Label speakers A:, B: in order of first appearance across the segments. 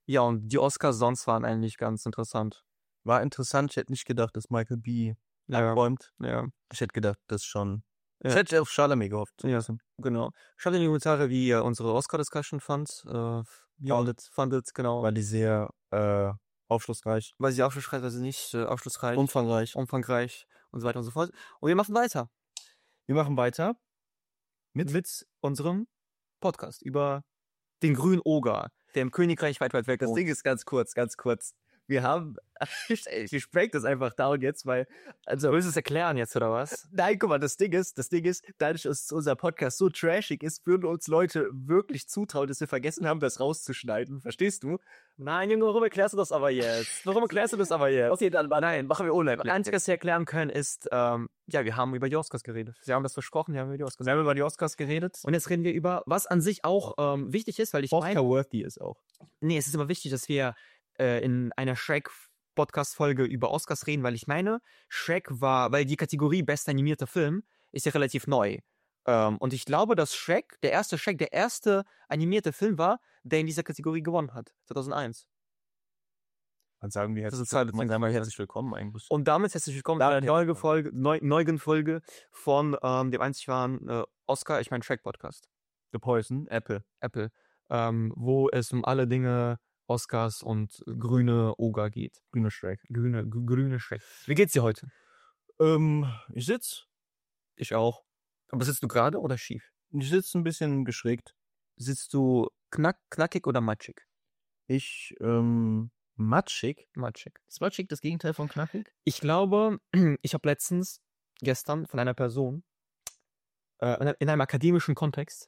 A: Ja, und die Oscars sonst waren eigentlich ganz interessant.
B: War interessant. Ich hätte nicht gedacht, dass Michael B.
A: Ja,
B: abräumt.
A: ja.
B: Ich hätte gedacht, das schon.
A: Ja.
B: Ich hätte auf Chalamet gehofft.
A: Ja, genau. Schreibt in die Kommentare, wie ihr unsere Oscar-Discussion fandet, genau.
B: War die sehr aufschlussreich.
A: Weil sie aufschlussreich, weil sie nicht aufschlussreich,
B: Umfangreich.
A: umfangreich und so weiter und so fort. Und wir machen weiter
B: Wir machen weiter
A: mit unserem Podcast über den grünen Oger, der im Königreich weit, weit weg
B: Das
A: wohnt.
B: Ding ist ganz kurz. Wir haben, ich spreche das einfach down jetzt, weil, also,
A: Willst du es erklären jetzt, oder was?
B: nein, guck mal, das Ding ist, dadurch, dass unser Podcast so trashig ist, würden uns Leute wirklich zutrauen, dass wir vergessen haben, das rauszuschneiden. Verstehst du?
A: Nein, Junge, warum erklärst du das aber jetzt?
B: Okay, dann
A: Nein, machen wir ohne. Das Einzige, was wir erklären können, ist, ja, wir haben über die Oscars geredet. Sie haben das versprochen, wir haben über die Oscars
B: Wir haben über die Oscars geredet.
A: Und jetzt reden wir über, was an sich auch wichtig ist, weil ich meine,
B: Oscar-worthy ist auch.
A: nee, es ist immer wichtig, dass wir in einer Shrek-Podcast-Folge über Oscars reden, weil ich meine, Shrek war, weil die Kategorie bester animierter Film ist ja relativ neu. Und ich glaube, dass Shrek, der erste animierte Film war, der in dieser Kategorie gewonnen hat, 2001.
B: Dann sagen wir
A: Das ist
B: herzlich willkommen eigentlich.
A: Und damit herzlich willkommen zu einer neuen Folge von dem einzig wahren Oscar, ich meine Shrek-Podcast.
B: The Poison, Apple.
A: Wo es um alle Dinge Oscars und grüne Oger geht.
B: Grüner Shrek.
A: Grüne Shrek. Wie geht's dir heute?
B: Ich sitz
A: Ich auch. Aber sitzt du gerade oder schief?
B: ein bisschen geschrägt.
A: Sitzt du knackig oder matschig?
B: Ich, matschig.
A: Matschig.
B: Ist matschig das Gegenteil von knackig?
A: Ich glaube, ich habe gestern von einer Person in einem akademischen Kontext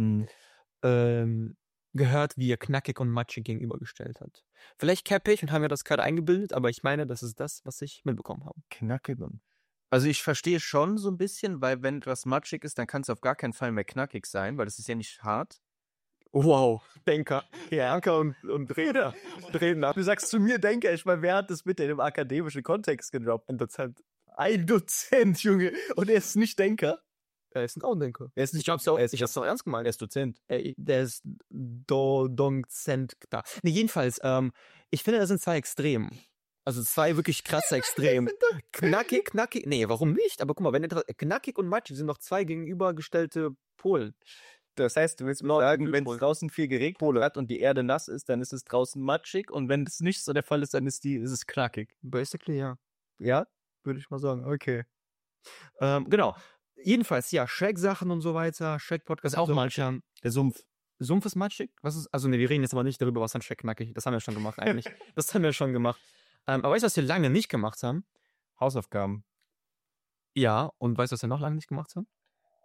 A: gehört, wie er knackig und matschig gegenübergestellt hat. Vielleicht cappe ich und haben mir das gerade eingebildet, aber ich meine, das ist das, was ich mitbekommen habe.
B: Knackig und... Also ich verstehe schon so ein bisschen, weil wenn etwas matschig ist, dann kann es auf gar keinen Fall mehr knackig sein, weil das ist ja nicht hart.
A: Wow, Denker. Ja. Denker und Redner.
B: Du sagst zu mir Denker, ich meine, wer hat das bitte in einem akademischen Kontext gedroppt?
A: Ein Dozent.
B: Ein Dozent, Junge. Und er ist nicht Denker.
A: Er ist auch ein Denker.
B: Er ist nicht,
A: Ich hab's auch ernst gemeint.
B: er ist Dozent.
A: Der ist Dozent da. Nee, jedenfalls, ich finde, das sind zwei Extreme. Also zwei wirklich krasse Extreme. Knackig. Nee, warum nicht? Aber guck mal, knackig und matschig sind noch zwei gegenübergestellte Polen.
B: Das heißt, du willst mir sagen, wenn es draußen viel geregnet hat und die Erde nass ist, dann ist es draußen matschig und wenn das nicht so der Fall ist, dann ist es knackig.
A: Basically, ja.
B: Ja? Würde ich mal sagen. Okay.
A: Genau. Jedenfalls, ja, Shrek-Sachen und so weiter, Shrek-Podcast.
B: Auch matschig. Der Sumpf.
A: Sumpf ist matschig? Also ne, wir reden jetzt aber nicht darüber, was an Shrek knackig ist. Das haben wir schon gemacht eigentlich. Das haben wir schon gemacht. Aber weißt du, was wir lange nicht gemacht haben?
B: Hausaufgaben.
A: Ja, und weißt du, was wir noch lange nicht gemacht haben?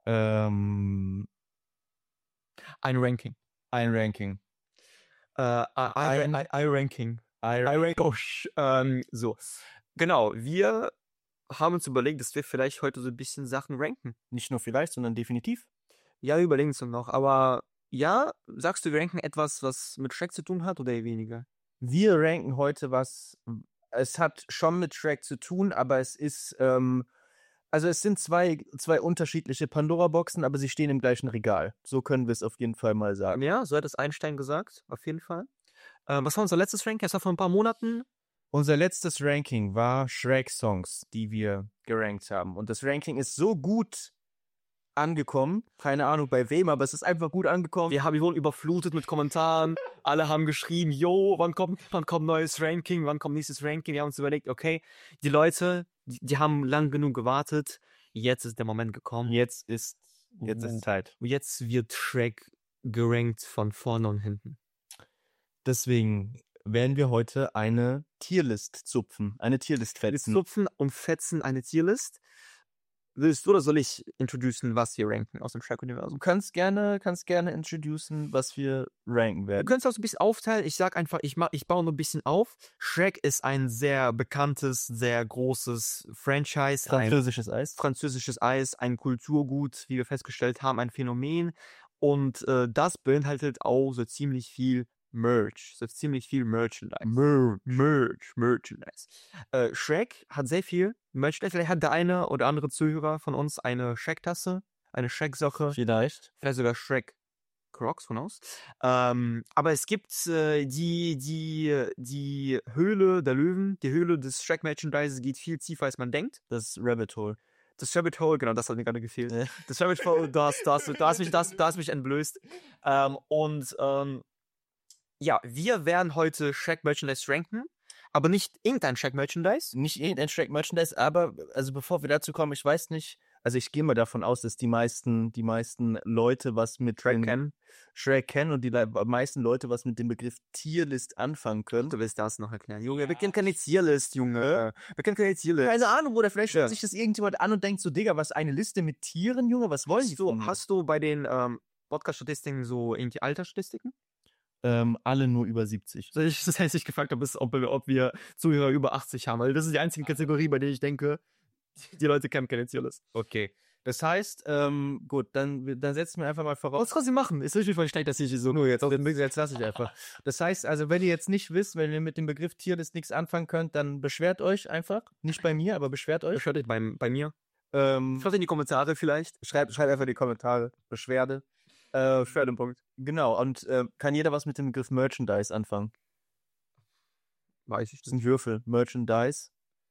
A: Ein Ranking. I-Ranking. Oh, so. Genau, wir haben uns überlegt, dass wir vielleicht heute so ein bisschen Sachen ranken.
B: Nicht nur vielleicht, sondern definitiv.
A: Ja, wir überlegen es noch. Aber ja, sagst du, wir ranken etwas, was mit Shrek zu tun hat oder eher weniger?
B: Wir ranken heute was, es hat schon mit Shrek zu tun, aber es ist, also es sind zwei unterschiedliche Pandora-Boxen, aber sie stehen im gleichen Regal. So können wir es auf jeden Fall mal sagen.
A: Ja, so hat es Einstein gesagt, auf jeden Fall. Was war unser letztes Ranking? Das war vor ein paar Monaten.
B: Unser letztes Ranking war Shrek-Songs, die wir gerankt haben. Und das Ranking ist so gut angekommen. Keine Ahnung bei wem, aber es ist einfach gut angekommen.
A: Wir wurden überflutet mit Kommentaren. Alle haben geschrieben, yo, wann kommt neues Ranking, wann kommt nächstes Ranking? Wir haben uns überlegt, okay, die Leute, die haben lang genug gewartet. Jetzt ist der Moment gekommen.
B: Jetzt ist Zeit.
A: Jetzt wird Shrek gerankt von vorne und hinten.
B: Deswegen werden wir heute eine Tierlist zupfen, eine Tierlist fetzen.
A: Zupfen und fetzen eine Tierlist. Willst du oder soll ich introducen, was wir ranken aus dem Shrek-Universum?
B: Du kannst gerne introducen, was wir ranken werden.
A: Du kannst auch so ein bisschen aufteilen. Ich sag einfach, ich baue nur ein bisschen auf. Shrek ist ein sehr bekanntes, sehr großes Franchise. Französisches Eis, ein Kulturgut, wie wir festgestellt haben, ein Phänomen. Und das beinhaltet auch so ziemlich viel Merch, so ziemlich viel Merchandise. Merchandise. Shrek hat sehr viel Merchandise. Vielleicht hat der eine oder andere Zuhörer von uns eine Shrek-Tasse, eine Shrek-Sache.
B: Vielleicht
A: Sogar Shrek Crocs, who knows. Aber es gibt die Höhle der Löwen, die Höhle des Shrek-Merchandises geht viel tiefer, als man denkt.
B: Das Rabbit Hole.
A: Das Rabbit Hole, genau, das hat mir gerade gefehlt. Das Rabbit Hole, du hast mich entblößt. Ja, wir werden heute Shrek-Merchandise ranken, aber nicht irgendein Shrek-Merchandise.
B: Nicht irgendein Shrek-Merchandise, aber, also bevor wir dazu kommen, ich weiß nicht, also ich gehe mal davon aus, dass die meisten Leute was mit Shrek kennen und die meisten Leute was mit dem Begriff Tierlist anfangen können.
A: Du willst das noch erklären. Junge, wir kennen keine Tierlist, Junge. Wir kennen keine Tierlist.
B: Keine Ahnung, oder vielleicht schaut sich das irgendjemand an und denkt so, Digga, was, eine Liste mit Tieren, Junge, was wollen die von mir?
A: Hast du bei den Podcast-Statistiken so irgendwie Altersstatistiken?
B: Alle nur über 70.
A: Das heißt, ich gefragt habe, ob wir Zuhörer über 80 haben, weil das ist die einzige Kategorie, bei der ich denke, die Leute kennen keine Tierlist.
B: Okay. Das heißt, gut, dann setzen wir einfach mal voraus.
A: Was kannst du machen? Ist richtig voll schlecht, dass ich so nur jetzt
B: lasse ich einfach. Das heißt, also, wenn ihr jetzt nicht wisst, wenn ihr mit dem Begriff Tierlist nichts anfangen könnt, dann beschwert euch einfach. Nicht bei mir, aber beschwert euch.
A: Beschwert euch bei mir. Schreibt in die Kommentare vielleicht.
B: Schreibt einfach in die Kommentare. Beschwerde.
A: Beschwerdepunkt.
B: Genau, und kann jeder was mit dem Begriff Merchandise anfangen?
A: Weiß ich.
B: Das sind Würfel. Merchandise.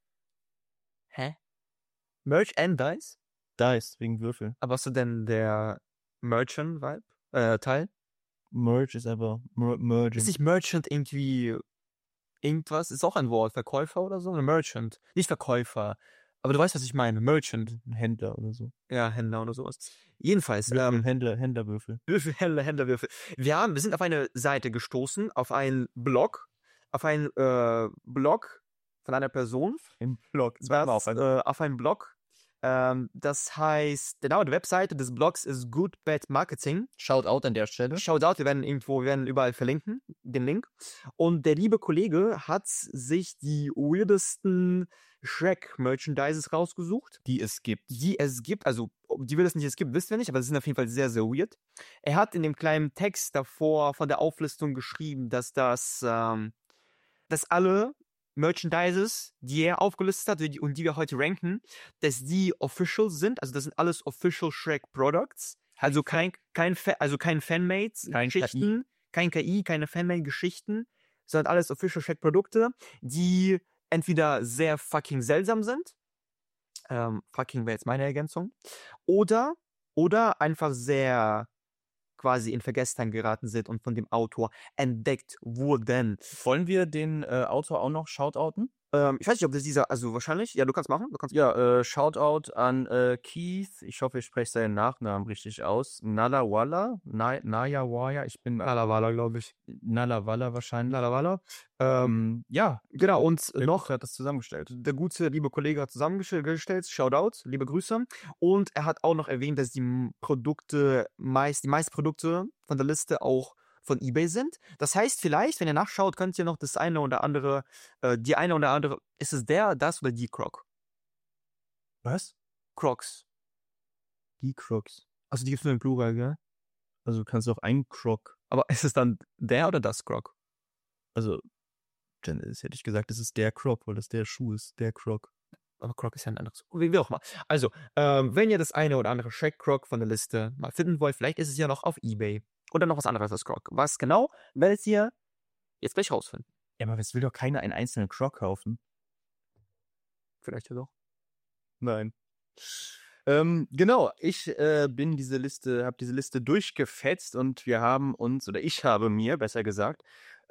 A: Hä? Merchandise?
B: Dice, wegen Würfel.
A: Aber was ist denn der Merchant-Vibe? Teil?
B: Merch ist einfach Merchant.
A: Ist nicht Merchant irgendwie irgendwas? Ist auch ein Wort. Verkäufer oder so? Merchant. Nicht Verkäufer. Aber du weißt, was ich meine. Merchant.
B: Ein Händler oder so.
A: Ja, Händler oder sowas. Jedenfalls.
B: Händlerwürfel.
A: Händlerwürfel. Wir sind auf eine Seite gestoßen, auf einen Blog. Auf einen Blog von einer Person.
B: Im Blog.
A: Auf einen Blog. Das heißt, der Name der Webseite des Blogs ist Good Bad Marketing.
B: Shoutout an der Stelle.
A: Shoutout, wir werden überall verlinken, den Link. Und der liebe Kollege hat sich die weirdesten Shrek-Merchandises rausgesucht.
B: Die es gibt.
A: Also die wir das nicht es gibt, wissen wir nicht, aber sie sind auf jeden Fall sehr, sehr weird. Er hat in dem kleinen Text davor von der Auflistung geschrieben, dass alle Merchandises, die er aufgelistet hat und die wir heute ranken, dass die official sind. Also das sind alles official Shrek Products. Also kein Fanmade-Geschichten, kein KI, keine Fanmade-Geschichten, sondern alles official Shrek Produkte, die entweder sehr fucking seltsam sind, fucking wäre jetzt meine Ergänzung, oder einfach sehr quasi in Vergessenheit geraten sind und von dem Autor entdeckt wurden.
B: Wollen wir den Autor auch noch shoutouten?
A: Ich weiß nicht, ob das also wahrscheinlich, ja, du kannst machen.
B: Shoutout an Keith, ich hoffe, ich spreche seinen Nachnamen richtig aus. Nalawala, ich bin
A: Nalawala, glaube ich.
B: Nalawala wahrscheinlich.
A: Nalawala.
B: Ja,
A: genau, und
B: noch hat das zusammengestellt.
A: Der gute, liebe Kollege hat zusammengestellt, Shoutout, liebe Grüße. Und er hat auch noch erwähnt, dass die meisten Produkte von der Liste auch von eBay sind. Das heißt, vielleicht, wenn ihr nachschaut, könnt ihr noch die eine oder andere, ist es das oder die Croc?
B: Was?
A: Crocs.
B: Die Crocs.
A: Also die gibt es nur im Plural, gell?
B: Also du kannst auch einen Croc.
A: Aber ist es dann der oder das Croc?
B: Also, hätte ich gesagt, es ist der Croc, weil das der Schuh ist, der Croc.
A: Aber Croc ist ja ein anderes. Wie auch mal. Also, wenn ihr das eine oder andere Shrek Croc von der Liste mal finden wollt, vielleicht ist es ja noch auf eBay. Oder noch was anderes als Croc. Was genau, werdet ihr jetzt gleich rausfinden.
B: Ja, aber es will doch keiner einen einzelnen Croc kaufen.
A: Vielleicht ja doch.
B: Nein. Genau, ich habe diese Liste durchgefetzt und ich habe mir, besser gesagt,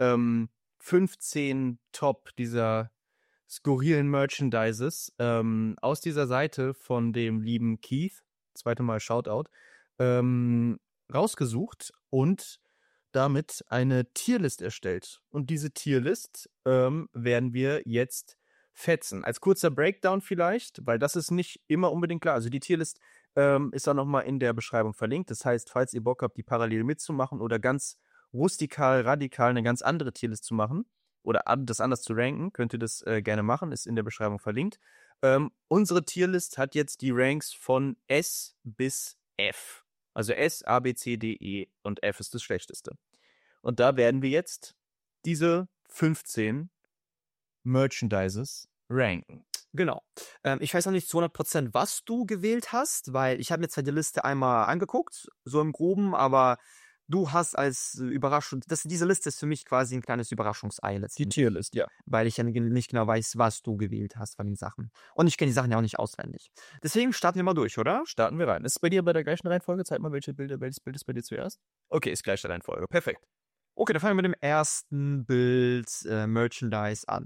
B: 15 Top dieser skurrilen Merchandises aus dieser Seite von dem lieben Keith, zweite Mal Shoutout, rausgesucht und damit eine Tierlist erstellt. Und diese Tierlist werden wir jetzt fetzen. Als kurzer Breakdown vielleicht, weil das ist nicht immer unbedingt klar. Also die Tierlist ist auch nochmal in der Beschreibung verlinkt. Das heißt, falls ihr Bock habt, die parallel mitzumachen oder ganz rustikal, radikal eine ganz andere Tierlist zu machen oder das anders zu ranken, könnt ihr das gerne machen. Ist in der Beschreibung verlinkt. Unsere Tierlist hat jetzt die Ranks von S bis F. Also S, A, B, C, D, E und F ist das Schlechteste. Und da werden wir jetzt diese 15 Merchandises ranken.
A: Genau. Ich weiß noch nicht zu 100%, was du gewählt hast, weil ich habe mir zwar die Liste einmal angeguckt, so im Groben, aber du hast als Überraschung, diese Liste ist für mich quasi ein kleines Überraschungsei
B: Die
A: letztendlich,
B: Tierlist, ja.
A: weil ich ja nicht genau weiß, was du gewählt hast von den Sachen. Und ich kenne die Sachen ja auch nicht auswendig. Deswegen starten wir mal durch, oder?
B: Starten wir rein. Ist es bei dir bei der gleichen Reihenfolge? Zeig mal, welches Bild ist bei dir zuerst? Okay, ist gleiche Reihenfolge. Perfekt.
A: Okay, dann fangen wir mit dem ersten Bild Merchandise an.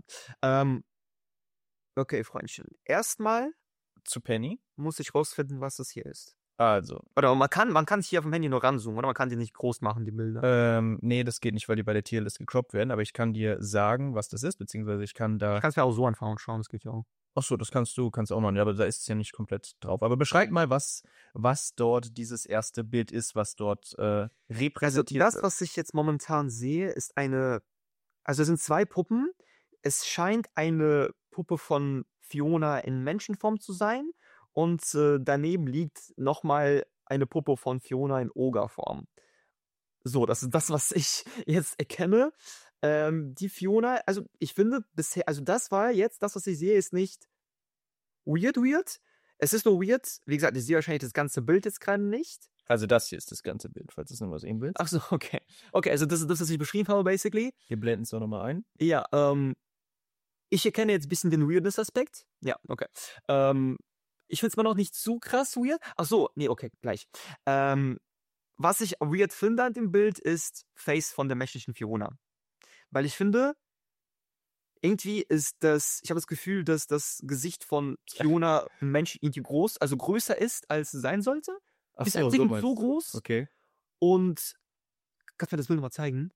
A: Okay, Freundchen. Erstmal
B: Zu Penny.
A: muss ich rausfinden, was das hier ist.
B: Also.
A: Oder man kann es hier auf dem Handy nur ranzoomen, oder man kann die nicht groß machen, die Bilder.
B: Nee, das geht nicht, weil die bei der Tierlist gecroppt werden, aber ich kann dir sagen, was das ist, beziehungsweise ich kann da.
A: Du kannst mir auch so anfangen und schauen, das geht ja auch.
B: Achso, das kannst du auch machen, ja, aber da ist es ja nicht komplett drauf. Aber beschreib mal, was dort dieses erste Bild ist, was dort repräsentiert
A: Also das,
B: wird.
A: was ich jetzt momentan sehe, ist also es sind zwei Puppen. Es scheint eine Puppe von Fiona in Menschenform zu sein und daneben liegt nochmal eine Puppe von Fiona in Ogre-Form. So, das ist das, was ich jetzt erkenne. Die Fiona, also ich finde bisher, also das war jetzt, das, was ich sehe, ist nicht weird. Es ist nur weird. Wie gesagt, ich sehe wahrscheinlich das ganze Bild jetzt gerade nicht.
B: Also das hier ist das ganze Bild, falls du es nochmal sehen willst.
A: Ach so, okay. Okay, also das ist das, was ich beschrieben habe, basically.
B: Wir blenden es doch nochmal ein.
A: Ja, ich erkenne jetzt ein bisschen den Weirdness-Aspekt. Ja, okay. Ich finde es mal noch nicht zu krass weird. Ach so, nee, okay, gleich. Was ich weird finde an dem Bild ist Face von der menschlichen Fiona. Weil ich finde, irgendwie ich habe das Gefühl, dass das Gesicht von Fiona ein Mensch irgendwie also größer ist, als es sein sollte.
B: Ach
A: Ist
B: so,
A: so groß.
B: Okay.
A: Und kannst du mir das Bild mal zeigen?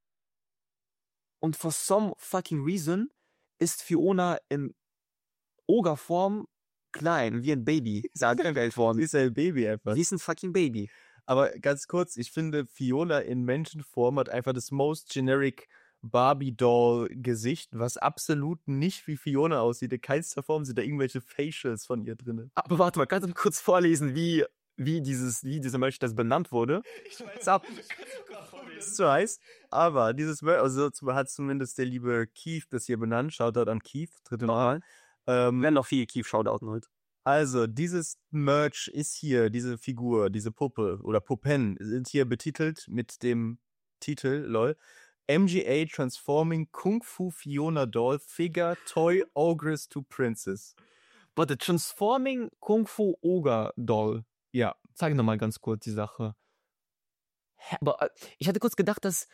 A: Und for some fucking reason ist Fiona in Ogre-Form klein, wie ein Baby.
B: Sie ist ein Baby einfach.
A: Sie ist ein fucking Baby.
B: Aber ganz kurz, ich finde, Fiona in Menschenform hat einfach das most generic Barbie-Doll-Gesicht, was absolut nicht wie Fiona aussieht. In keinster Form sind da irgendwelche Facials von ihr drin.
A: Aber warte mal, kannst du kurz vorlesen, wie dieser Merchandise benannt wurde?
B: Ich weiß auch, es so heißt, aber dieses Merchandise hat zumindest der liebe Keith das hier benannt. Shoutout an Keith, dritte Mal.
A: Werden noch viele Keith-Shoutouten heute.
B: Also, dieses Merch ist hier, diese Figur, diese Puppe oder Puppen sind hier betitelt mit dem Titel, lol, MGA Transforming Kung Fu Fiona Doll Figure Toy Ogress to Princess.
A: Warte, Transforming Kung Fu Ogre Doll.
B: Ja.
A: Zeig nochmal ganz kurz die Sache. Aber ich hatte kurz gedacht, dass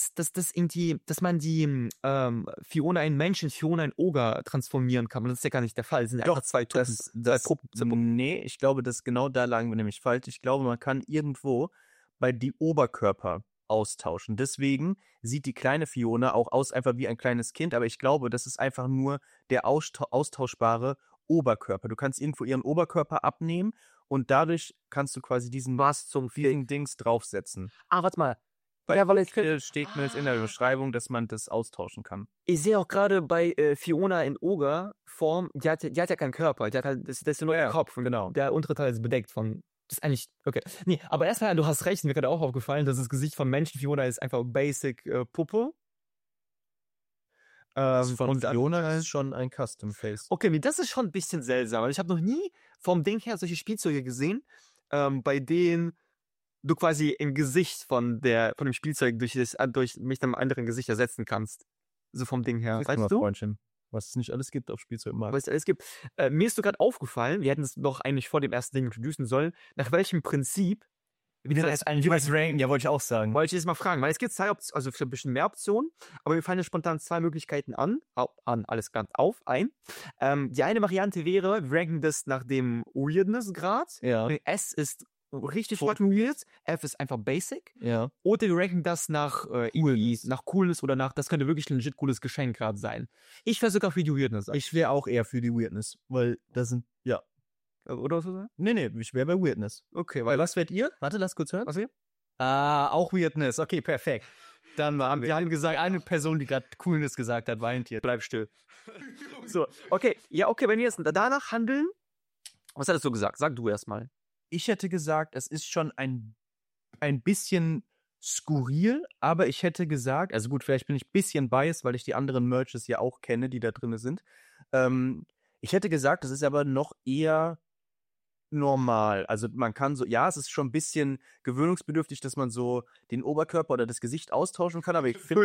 A: man die Fiona in Menschen, Fiona in Ogre transformieren kann. Aber das ist ja gar nicht der Fall. Das sind ja einfach zwei Puppen.
B: Nee, ich glaube, genau da lagen wir nämlich falsch. Ich glaube, man kann irgendwo bei die Oberkörper austauschen. Deswegen sieht die kleine Fiona auch aus einfach wie ein kleines Kind, aber ich glaube, das ist einfach nur der austauschbare Oberkörper. Du kannst irgendwo ihren Oberkörper abnehmen und dadurch kannst du quasi diesen Dings draufsetzen.
A: Ah, warte mal.
B: Weil steht mir jetzt in der Beschreibung, dass man das austauschen kann.
A: Ich sehe auch gerade bei Fiona in Ogre-Form, die hat ja keinen Körper, die hat halt, das ist nur der Kopf.
B: Genau.
A: Der untere Teil ist bedeckt von. Das ist eigentlich. Okay. Nee, aber erstmal, du hast recht, mir gerade auch aufgefallen, dass das Gesicht von Menschen Fiona ist einfach Basic Puppe.
B: Von Fiona ist schon ein Custom Face.
A: Okay, das ist schon ein bisschen seltsam. Also ich habe noch nie vom Ding her solche Spielzeuge gesehen, bei denen du quasi im Gesicht von dem Spielzeug durch mit einem anderen Gesicht ersetzen kannst. So vom Ding her.
B: Weißt du? Freundchen, was es nicht alles gibt auf Spielzeugmarkt.
A: Was es alles gibt. Mir ist so gerade aufgefallen, wir hätten es doch eigentlich vor dem ersten Ding introducen sollen, nach welchem Prinzip
B: wie das eigentlich ranken, ja, wollte ich auch sagen.
A: Wollte ich jetzt mal fragen, weil es gibt zwei Optionen, also ein bisschen mehr Optionen, aber mir fallen spontan zwei Möglichkeiten alles ganz ein. Die eine Variante wäre, wir ranken das nach dem Weirdness-Grad.
B: Ja.
A: S ist richtig fucking weird, F ist einfach basic.
B: Ja.
A: Oder wir ranken das nach Coolness oder das könnte wirklich ein legit cooles Geschenk gerade sein. Ich wäre sogar für die Weirdness.
B: Ich wäre auch eher für die Weirdness, weil das sind, ja.
A: Oder was soll sagen?
B: Nee, ich wäre bei Weirdness.
A: Okay, weil was werdet ihr?
B: Warte, lass kurz hören.
A: Was ihr?
B: Auch Weirdness. Okay, perfekt. Dann haben wir haben gesagt, eine Person, die gerade Coolness gesagt hat, weint hier.
A: Bleib still. So, okay. Ja, okay, wenn wir jetzt danach handeln. Was hättest du gesagt? Sag du erstmal.
B: Ich hätte gesagt, es ist schon ein bisschen skurril, aber ich hätte gesagt, also gut, vielleicht bin ich ein bisschen biased, weil ich die anderen Merches ja auch kenne, die da drin sind. Ich hätte gesagt, das ist aber noch eher normal. Also man kann so, ja, es ist schon ein bisschen gewöhnungsbedürftig, dass man so den Oberkörper oder das Gesicht austauschen kann, aber ich finde,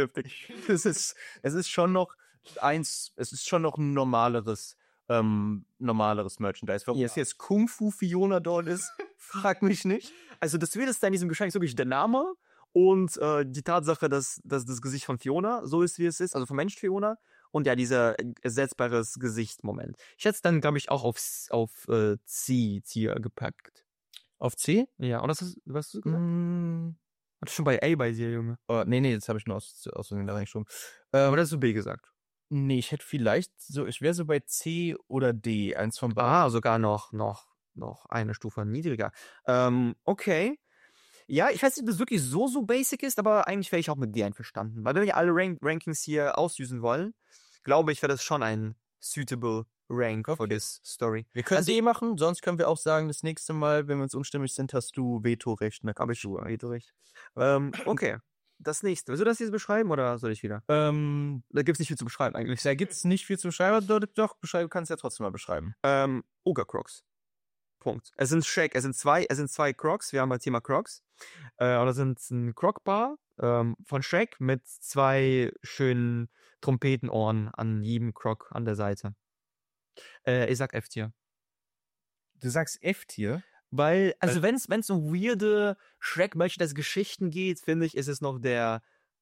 B: es ist schon noch ein normaleres Merchandise. Warum es jetzt Kung Fu Fiona dort ist, frag mich nicht.
A: Also das Wildeste an diesem Geschenk ist wirklich der Name und die Tatsache, dass das Gesicht von Fiona so ist, wie es ist, also vom Mensch Fiona. Und ja, dieser ersetzbares Gesicht-Moment. Ich hätte es dann, glaube ich, auch auf C-Tier gepackt.
B: Auf C?
A: Ja, und was hast du gesagt? Hast du schon bei A bei dir, Junge?
B: Nee, das habe ich nur aus Versehen da reingeschoben.
A: Oder hast du B gesagt?
B: Nee, ich hätte vielleicht ich wäre so bei C oder D, eins von beiden.
A: Ah, sogar noch eine Stufe niedriger. Okay. Ja, ich weiß nicht, ob das wirklich so basic ist, aber eigentlich wäre ich auch mit D einverstanden. Weil wenn wir alle Rankings hier ausüsen wollen, glaube ich, wäre das schon ein suitable Rank for this story.
B: Wir können D machen, sonst können wir auch sagen, das nächste Mal, wenn wir uns unstimmig sind, hast du Vetorecht. Ne?
A: Habe ich Vetorecht. Okay. Das nächste. Willst du das jetzt beschreiben oder soll ich wieder?
B: Da gibt es nicht viel zu beschreiben eigentlich. Da gibt es nicht viel zu beschreiben, doch, kannst du ja trotzdem mal beschreiben.
A: Ogre Crocs. Punkt. Es sind zwei Crocs, wir haben halt Thema Crocs. Und das sind ein Croc-Bar von Shrek mit 2 schönen Trompetenohren an jedem Croc an der Seite. Ich sag F-Tier.
B: Du sagst F-Tier?
A: Weil, also wenn es um weirde Shrek-Merchandise-Geschichten geht, finde ich, ist es noch das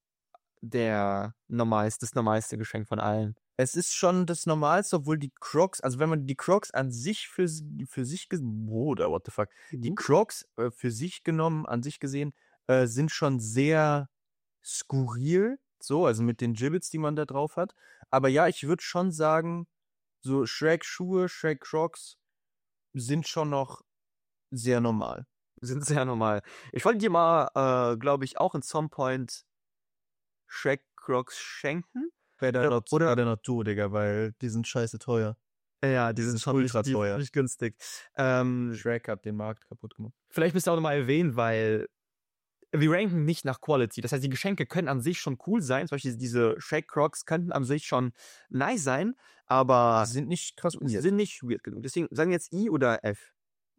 A: normalste Geschenk von allen.
B: Es ist schon das Normalste, obwohl die Crocs, also wenn man die Crocs an sich für sich what the fuck, die Crocs für sich genommen, an sich gesehen, sind schon sehr skurril, so, also mit den Gibbets, die man da drauf hat. Aber ja, ich würde schon sagen, so Shrek-Schuhe, Shrek-Crocs sind schon noch sehr normal.
A: Sind sehr normal. Ich wollte dir mal, glaube ich, auch in some point Shrek-Crocs schenken.
B: Bei der Natur, Digga, weil die sind scheiße teuer.
A: Ja, die sind schon ultra teuer. Nicht günstig.
B: Shrek hat den Markt kaputt gemacht.
A: Vielleicht müsst ihr auch nochmal erwähnen, weil wir ranken nicht nach Quality. Das heißt, die Geschenke können an sich schon cool sein. Zum Beispiel diese Shrek Crocs könnten an sich schon nice sein, aber
B: sind nicht krass
A: weird. Sind nicht weird genug. Deswegen sagen wir jetzt I oder F.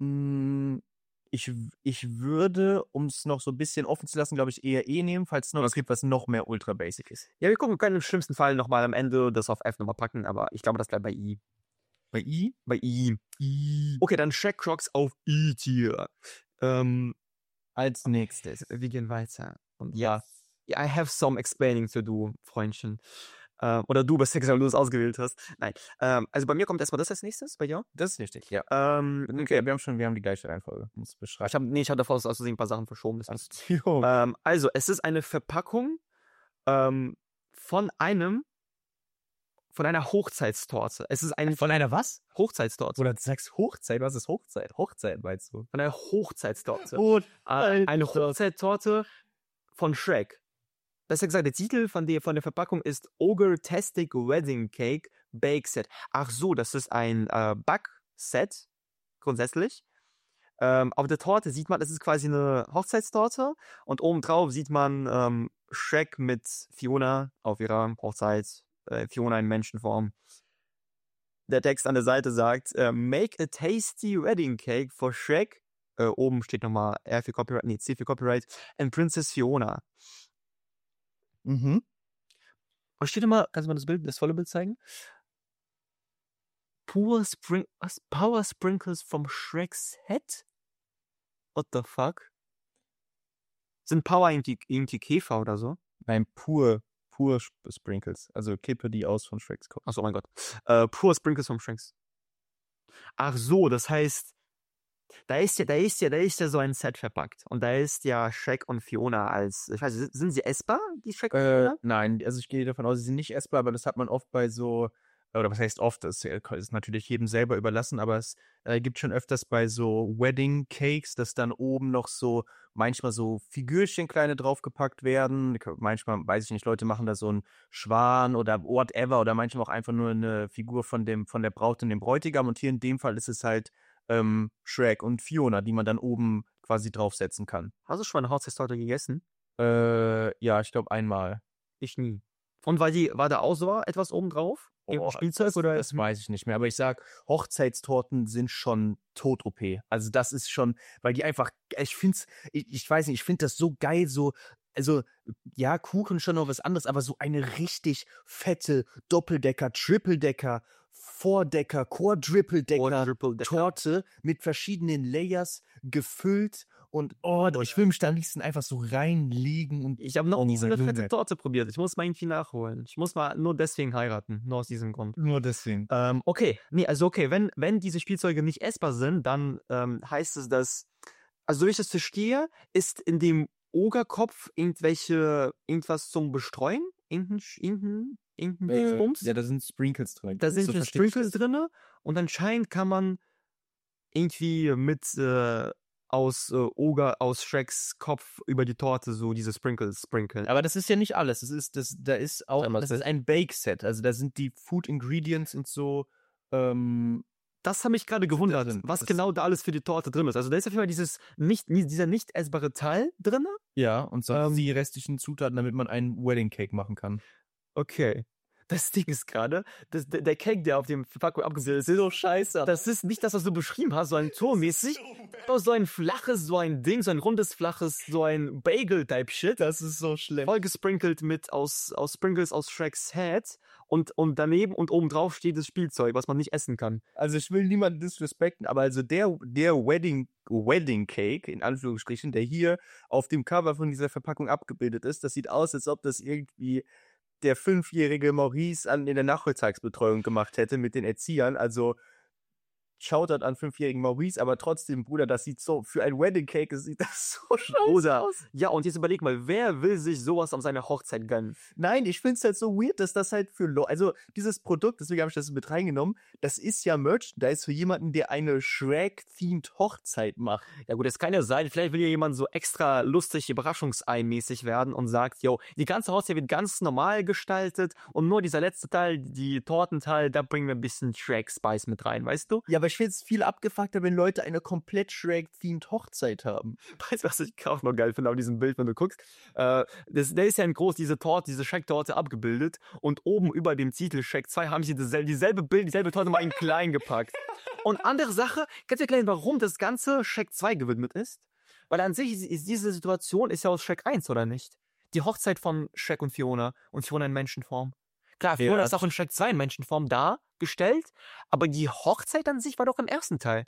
B: Ich würde, um es noch so ein bisschen offen zu lassen, glaube ich, eher E nehmen, falls es noch was gibt, was noch mehr ultra basic ist.
A: Ja, wir können im schlimmsten Fall nochmal am Ende das auf F nochmal packen, aber ich glaube, das bleibt bei I.
B: Bei I?
A: Bei I. Okay, dann Shrek Crocs auf I-Tier.
B: Als nächstes.
A: Wir gehen weiter. Und
B: ja.
A: I have some explaining to do, Freundchen. Oder du bist weil du es ausgewählt hast. Nein. Also bei mir kommt erstmal das als nächstes, bei dir?
B: Das ist richtig, ja.
A: Okay,
B: wir haben die gleiche Reihenfolge. Muss beschreiben.
A: Ich habe davor aus Versehen ein paar Sachen verschoben. Also, es ist eine Verpackung von einer Hochzeitstorte. Es ist
B: von einer was?
A: Hochzeitstorte.
B: Oder du sagst Hochzeit, was ist Hochzeit? Hochzeit meinst du?
A: Von einer Hochzeitstorte.
B: Eine
A: Hochzeitstorte von Shrek. Besser gesagt, der Titel von der Verpackung ist Ogre-Tastic Wedding Cake Bake Set. Ach so, das ist ein Backset, grundsätzlich. Auf der Torte sieht man, das ist quasi eine Hochzeitstorte und obendrauf sieht man Shrek mit Fiona auf ihrer Hochzeit. Fiona in Menschenform. Der Text an der Seite sagt, make a tasty wedding cake for Shrek. Oben steht nochmal R für Copyright, nee, C für Copyright, and Princess Fiona. Und steht immer, kannst du mal das volle Bild zeigen? Power Sprinkles from Shrek's Head? What the fuck? Sind Power irgendwie Käfer oder so?
B: Nein, pur Sprinkles. Also kippe die aus von Shreks Kopf.
A: Achso, mein Gott. Pur Sprinkles from Shreks. Ach so, das heißt, da ist ja so ein Set verpackt. Und da ist ja Shrek und Fiona als, ich weiß nicht, sind sie essbar, die Shrek und Fiona?
B: Nein, also ich gehe davon aus, sie sind nicht essbar, aber das hat man oft bei so, oder was heißt oft, das ist natürlich jedem selber überlassen, aber es gibt schon öfters bei so Wedding Cakes, dass dann oben noch so manchmal so Figürchen kleine draufgepackt werden. Manchmal, weiß ich nicht, Leute machen da so einen Schwan oder whatever oder manchmal auch einfach nur eine Figur von der Braut und dem Bräutigam. Und hier in dem Fall ist es halt Shrek und Fiona, die man dann oben quasi draufsetzen kann.
A: Hast du schon mal eine Hochzeitstorte gegessen?
B: Ja, ich glaube einmal.
A: Ich nie. Und war da auch so etwas obendrauf? Spielzeug oder?
B: Das weiß ich nicht mehr. Aber ich sag, Hochzeitstorten sind schon Tot-OP. Also das ist schon, weil die einfach, ich weiß nicht, ich finde das so geil, also ja, Kuchen schon noch was anderes, aber so eine richtig fette Doppeldecker, Tripledecker, Vordecker, Quadrupledecker Torte mit verschiedenen Layers gefüllt. Und ich will mich da am liebsten einfach so reinlegen. Und
A: ich habe noch nie so eine fette Torte probiert. Ich muss mal irgendwie nachholen. Ich muss mal nur deswegen heiraten. Nur aus diesem Grund.
B: Nur deswegen.
A: Okay. Wenn diese Spielzeuge nicht essbar sind, dann heißt es, dass, also so wie ich das verstehe, ist in dem Ogerkopf irgendwas zum Bestreuen? Irgendein Bums?
B: Ja, da sind Sprinkles drin.
A: Da sind Sprinkles drin und anscheinend kann man irgendwie mit aus Shreks Kopf über die Torte so diese Sprinkles sprinkeln.
B: Aber das ist ja nicht alles. Das ist ein Bake-Set. Also da sind die Food Ingredients und so.
A: Das hat mich gerade gewundert, was genau da alles für die Torte drin ist. Also da ist auf jeden Fall dieser nicht essbare Teil drin.
B: Ja, und sonst die restlichen Zutaten, damit man einen Wedding Cake machen kann.
A: Okay. Das Ding ist gerade, der Cake, der auf dem Verpackung abgebildet ist, sieht so scheiße. Das ist nicht das, was du beschrieben hast, so ein Turmmäßig. So ein flaches, so ein Ding, so ein rundes, flaches, so ein Bagel-Type-Shit.
B: Das ist so schlimm.
A: Voll gesprinkelt mit aus Sprinkles aus Shreks Head. Und daneben und oben drauf steht das Spielzeug, was man nicht essen kann.
B: Also ich will niemanden disrespekten, aber also der Wedding Cake, in Anführungsstrichen, der hier auf dem Cover von dieser Verpackung abgebildet ist, das sieht aus, als ob das irgendwie der 5-jährige Maurice in der Nachmittagsbetreuung gemacht hätte mit den Erziehern. Also Shoutout an 5-jährigen Maurice, aber trotzdem, Bruder, das sieht so, für ein Wedding Cake sieht das so scheiße aus.
A: Ja, und jetzt überleg mal, wer will sich sowas an seiner Hochzeit gönnen?
B: Nein, ich find's halt so weird, dass das halt also dieses Produkt, deswegen habe ich das mit reingenommen, das ist ja Merchandise für jemanden, der eine Shrek-themed Hochzeit macht.
A: Ja gut, das kann ja sein, vielleicht will ja jemand so extra lustig, Überraschungsei-mäßig werden und sagt, yo, die ganze Hochzeit wird ganz normal gestaltet und nur dieser letzte Teil, die Tortenteil, da bringen wir ein bisschen Shrek-Spice mit rein, weißt du?
B: Ja, aber ich finde es viel abgefuckter, wenn Leute eine komplett Shrek-themed Hochzeit haben.
A: Weißt du, was ich auch noch geil finde auf diesem Bild, wenn du guckst? Der ist ja in groß, diese Shrek-Torte abgebildet und oben über dem Titel Shrek 2 haben sie dieselbe Torte mal in klein gepackt. Und andere Sache, kannst du erklären, warum das ganze Shrek 2 gewidmet ist? Weil an sich ist diese Situation ist ja aus Shrek 1, oder nicht? Die Hochzeit von Shrek und Fiona in Menschenform. Klar, Fiona ist auch in Shrek 2 in Menschenform dargestellt, aber die Hochzeit an sich war doch im ersten Teil.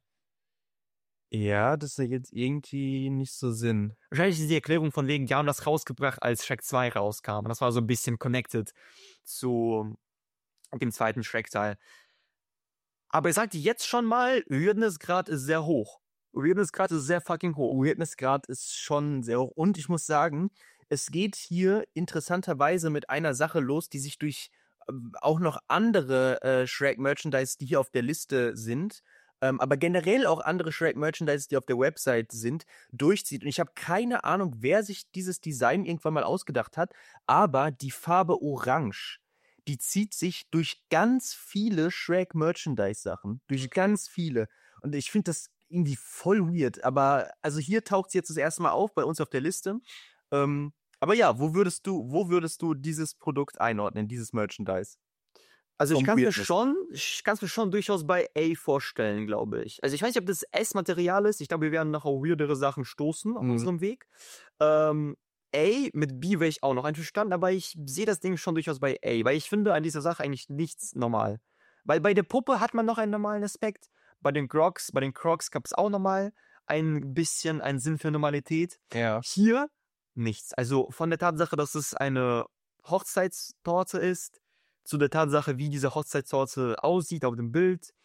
B: Ja, das ist jetzt irgendwie nicht so Sinn.
A: Wahrscheinlich ist die Erklärung von wegen, die haben das rausgebracht, als Shrek 2 rauskam. Und das war so ein bisschen connected zu dem zweiten Shrek-Teil. Aber ich sag dir jetzt schon mal, Weirdness-Grad ist sehr hoch. Weirdness-Grad ist sehr fucking hoch.
B: Weirdness-Grad ist schon sehr hoch. Und ich muss sagen, es geht hier interessanterweise mit einer Sache los, die sich durch auch noch andere Shrek-Merchandise, die hier auf der Liste sind, aber generell auch andere Shrek-Merchandise, die auf der Website sind, durchzieht. Und ich habe keine Ahnung, wer sich dieses Design irgendwann mal ausgedacht hat, aber die Farbe Orange, die zieht sich durch ganz viele Shrek-Merchandise-Sachen. Durch ganz viele. Und ich finde das irgendwie voll weird. Aber also hier taucht sie jetzt das erste Mal auf bei uns auf der Liste. Aber ja, wo würdest du dieses Produkt einordnen, dieses Merchandise?
A: Also ich kann es mir schon durchaus bei A vorstellen, glaube ich. Also ich weiß nicht, ob das S-Material ist. Ich glaube, wir werden noch auf weirdere Sachen stoßen auf unserem Weg. A mit B wäre ich auch noch einverstanden, aber ich sehe das Ding schon durchaus bei A, weil ich finde an dieser Sache eigentlich nichts normal. Weil bei der Puppe hat man noch einen normalen Aspekt. Bei den Crocs gab es auch nochmal ein bisschen einen Sinn für Normalität.
B: Ja.
A: Hier nichts. Also von der Tatsache, dass es eine Hochzeitstorte ist, zu der Tatsache, wie diese Hochzeitstorte aussieht auf dem Bild,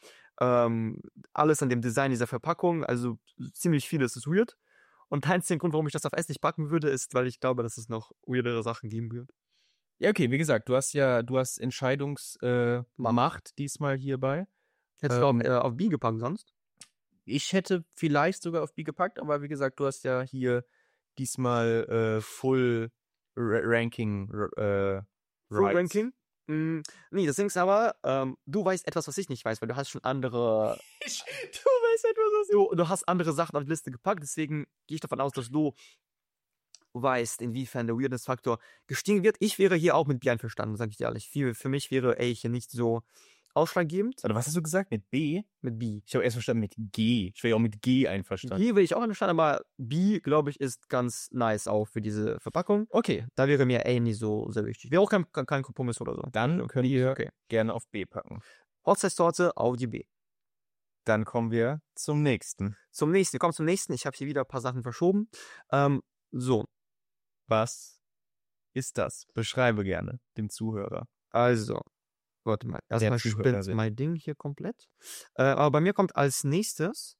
A: alles an dem Design dieser Verpackung, also ziemlich vieles ist weird. Und der einzige Grund, warum ich das auf S nicht packen würde, ist, weil ich glaube, dass es noch weirdere Sachen geben wird.
B: Ja, okay, wie gesagt, du hast Entscheidungsmacht diesmal hierbei.
A: Hättest du auf B gepackt sonst?
B: Ich hätte vielleicht sogar auf B gepackt, aber wie gesagt, du hast ja hier diesmal Full Ranking.
A: Full Ranking? Nee, das Ding ist aber, du weißt etwas, was ich nicht weiß, weil du hast schon andere. Du hast andere Sachen auf die Liste gepackt, deswegen gehe ich davon aus, dass du weißt, inwiefern der Weirdness-Faktor gestiegen wird. Ich wäre hier auch mit B einverstanden, sage ich dir ehrlich. Für mich wäre A hier nicht so ausschlaggebend.
B: Oder was hast du gesagt? Mit B?
A: Mit B.
B: Ich habe erst verstanden mit G. Ich wäre ja auch mit G einverstanden.
A: G will ich auch einverstanden, aber B, glaube ich, ist ganz nice auch für diese Verpackung.
B: Okay.
A: Da wäre mir A nicht so sehr wichtig. Wäre auch kein Kompromiss oder so.
B: Dann könnt ihr gerne auf B packen.
A: Hochzeitstorte auf die B.
B: Dann kommen wir zum nächsten.
A: Wir kommen zum nächsten. Ich habe hier wieder ein paar Sachen verschoben. So.
B: Was ist das? Beschreibe gerne dem Zuhörer.
A: Also, warte mal. Erstmal spinnt mein Ding hier komplett. Aber bei mir kommt als nächstes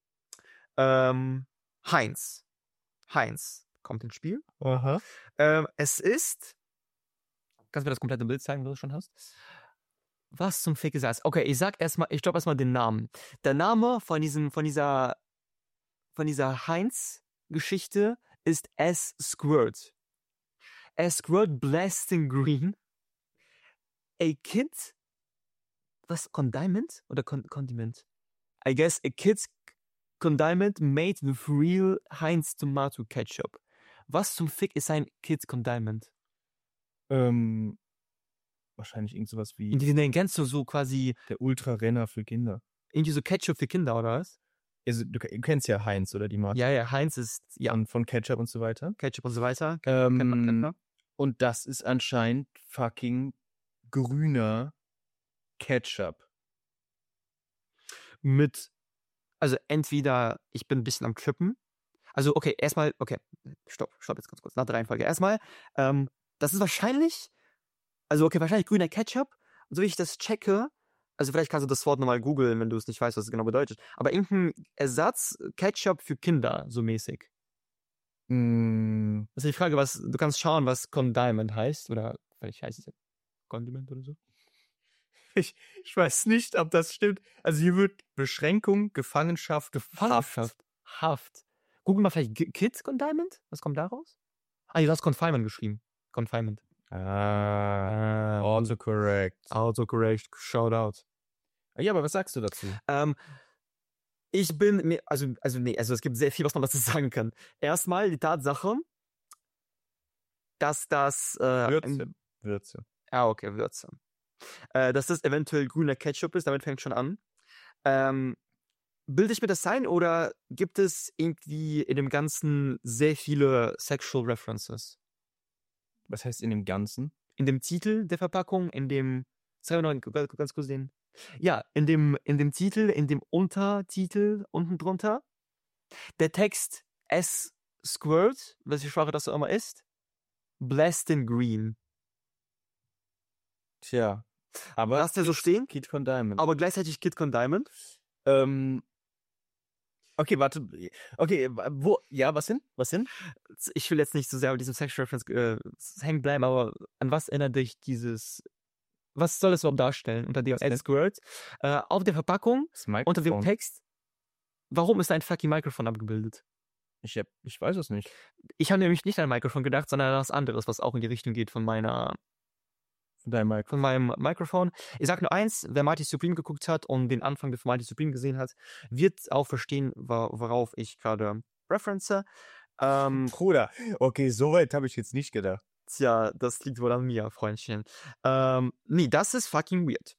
A: Heinz. Heinz kommt ins Spiel.
B: Aha.
A: Es ist. Kannst du mir das komplette Bild zeigen, was du schon hast? Was zum Fick ist das? Okay, ich droppe erstmal den Namen. Der Name von dieser Heinz-Geschichte ist S. Squirt. S. Squirt Blasting Green. A kid. Was? Condiment? Oder Condiment? I guess a kid's condiment made with real Heinz Tomato Ketchup. Was zum Fick ist ein Kid's Condiment?
B: Wahrscheinlich irgend sowas wie.
A: Den kennst du so quasi.
B: Der Ultra-Renner für Kinder.
A: Irgendwie so Ketchup für Kinder, oder was?
B: Also, du kennst ja Heinz, oder die Marke?
A: Ja, Heinz ist. Ja.
B: Von Ketchup und so weiter.
A: Ketchup und so weiter.
B: Und das ist anscheinend fucking grüner Ketchup.
A: Also entweder ich bin ein bisschen am Trippen. Also, okay, erstmal, stopp jetzt ganz kurz. Nach der Reihenfolge. Erstmal, das ist wahrscheinlich grüner Ketchup. Und so wie ich das checke, also vielleicht kannst du das Wort nochmal googeln, wenn du es nicht weißt, was es genau bedeutet. Aber irgendein Ersatz Ketchup für Kinder, so mäßig. Das ist die Frage, du kannst schauen, was Condiment heißt. Oder vielleicht heißt es ja Condiment oder so.
B: Ich weiß nicht, ob das stimmt. Also hier wird Beschränkung, Gefangenschaft.
A: Haft. Google mal vielleicht Kids Condiment? Was kommt da raus? Du hast Confinement geschrieben. Confinement.
B: Autocorrect.
A: Shoutout.
B: Ja, aber was sagst du dazu?
A: Ich bin mir, also es gibt sehr viel, was man dazu sagen kann. Erstmal die Tatsache, dass das
B: Würze.
A: Okay, Würze. Dass das eventuell grüner Ketchup ist, damit fängt schon an. Bilde ich mir das ein oder gibt es irgendwie in dem Ganzen sehr viele Sexual References?
B: Was heißt in dem Ganzen?
A: In dem Titel der Verpackung, in dem, zeig mal noch ganz kurz den. Ja, in dem Titel, in dem Untertitel unten drunter, der Text S. Squirt, welche Sprache das auch immer ist, Blasting Green.
B: Tja. Aber
A: lass der so stehen?
B: Kid Condiment.
A: Aber gleichzeitig Kid Condiment?
B: Okay, warte. Okay, was hin?
A: Ich will jetzt nicht so sehr mit diesem Sexual Reference hängen bleiben, aber an was erinnert dich was soll es überhaupt darstellen? Unter dem Squirt, auf der Verpackung, unter dem Text, warum ist ein fucking Mikrofon abgebildet?
B: Ich weiß es nicht.
A: Ich habe nämlich nicht an ein Mikrofon gedacht, sondern an was anderes, was auch in die Richtung geht von meinem Mikrofon. Ich sag nur eins, wer Mighty Supreme geguckt hat und den Anfang von Mighty Supreme gesehen hat, wird auch verstehen, worauf ich gerade reference.
B: Bruder, okay, so weit habe ich jetzt nicht gedacht.
A: Tja, das liegt wohl an mir, Freundchen. Nee, das ist fucking weird.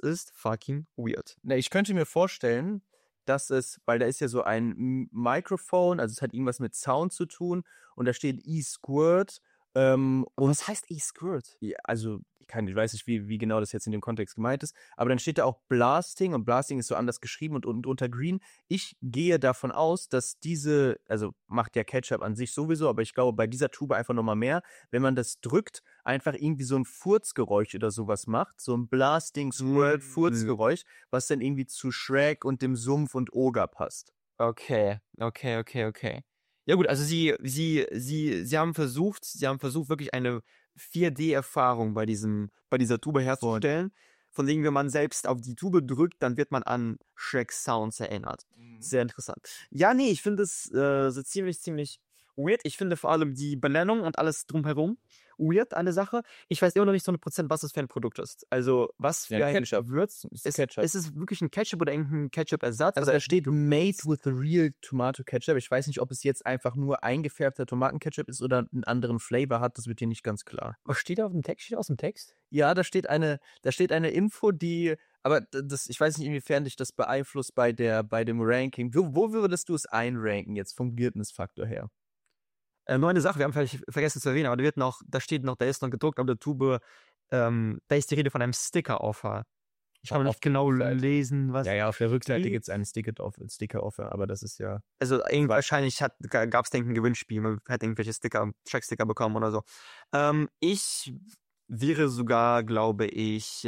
B: Ich könnte mir vorstellen, dass weil da ist ja so ein Mikrofon, also es hat irgendwas mit Sound zu tun und da steht E-Squirt.
A: Und was heißt E-Squirt?
B: Ja, also ich weiß nicht, wie genau das jetzt in dem Kontext gemeint ist, aber dann steht da auch Blasting und Blasting ist so anders geschrieben und unter Green. Ich gehe davon aus, dass also macht ja Ketchup an sich sowieso, aber ich glaube bei dieser Tube einfach nochmal mehr, wenn man das drückt, einfach irgendwie so ein Furzgeräusch oder sowas macht, so ein Blasting, Squirt, Furzgeräusch, was dann irgendwie zu Shrek und dem Sumpf und Ogre passt.
A: Okay. Ja gut, also sie haben versucht wirklich eine 4D-Erfahrung bei dieser Tube herzustellen. Von wegen, wenn man selbst auf die Tube drückt, dann wird man an Shrek Sounds erinnert. Sehr interessant. Ja, nee, ich finde es so ziemlich weird. Ich finde vor allem die Benennung und alles drumherum weird, eine Sache. Ich weiß immer noch nicht so 100%, was das für ein Produkt ist. Also, was für ein
B: Ketchup.
A: Würz... Ist es wirklich ein Ketchup oder irgendein Ketchup-Ersatz?
B: Also da steht made with the real tomato ketchup. Ich weiß nicht, ob es jetzt einfach nur eingefärbter Tomatenketchup ist oder einen anderen Flavor hat. Das wird hier nicht ganz klar.
A: Was steht da auf dem Text? Steht aus dem Text?
B: Ja, da steht eine Info, die, aber ich weiß nicht, inwiefern dich das beeinflusst bei dem Ranking. Wo würdest du es einranken jetzt vom Weirdness-Faktor her?
A: Nur eine Sache, wir haben vielleicht vergessen zu erwähnen, aber da steht noch, da ist noch gedruckt auf der Tube, da ist die Rede von einem Sticker-Offer. Ich kann nicht genau lesen, was...
B: Ja, auf der Rückseite gibt es einen Sticker-Offer, aber das ist ja...
A: Also wahrscheinlich gab es ein Gewinnspiel, man hat irgendwelche Track-Sticker bekommen oder so. Ich wäre sogar, glaube ich,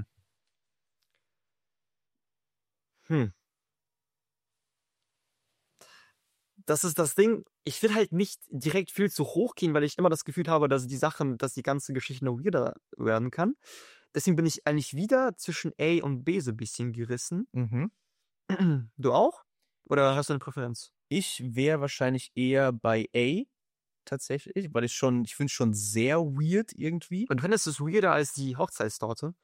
A: das ist das Ding, ich will halt nicht direkt viel zu hoch gehen, weil ich immer das Gefühl habe, dass die ganze Geschichte noch weirder werden kann. Deswegen bin ich eigentlich wieder zwischen A und B so ein bisschen gerissen.
B: Mhm.
A: Du auch? Oder hast du eine Präferenz?
B: Ich wäre wahrscheinlich eher bei A, tatsächlich, weil ich finde es schon sehr weird irgendwie.
A: Und findest du es weirder als die Hochzeitstorte?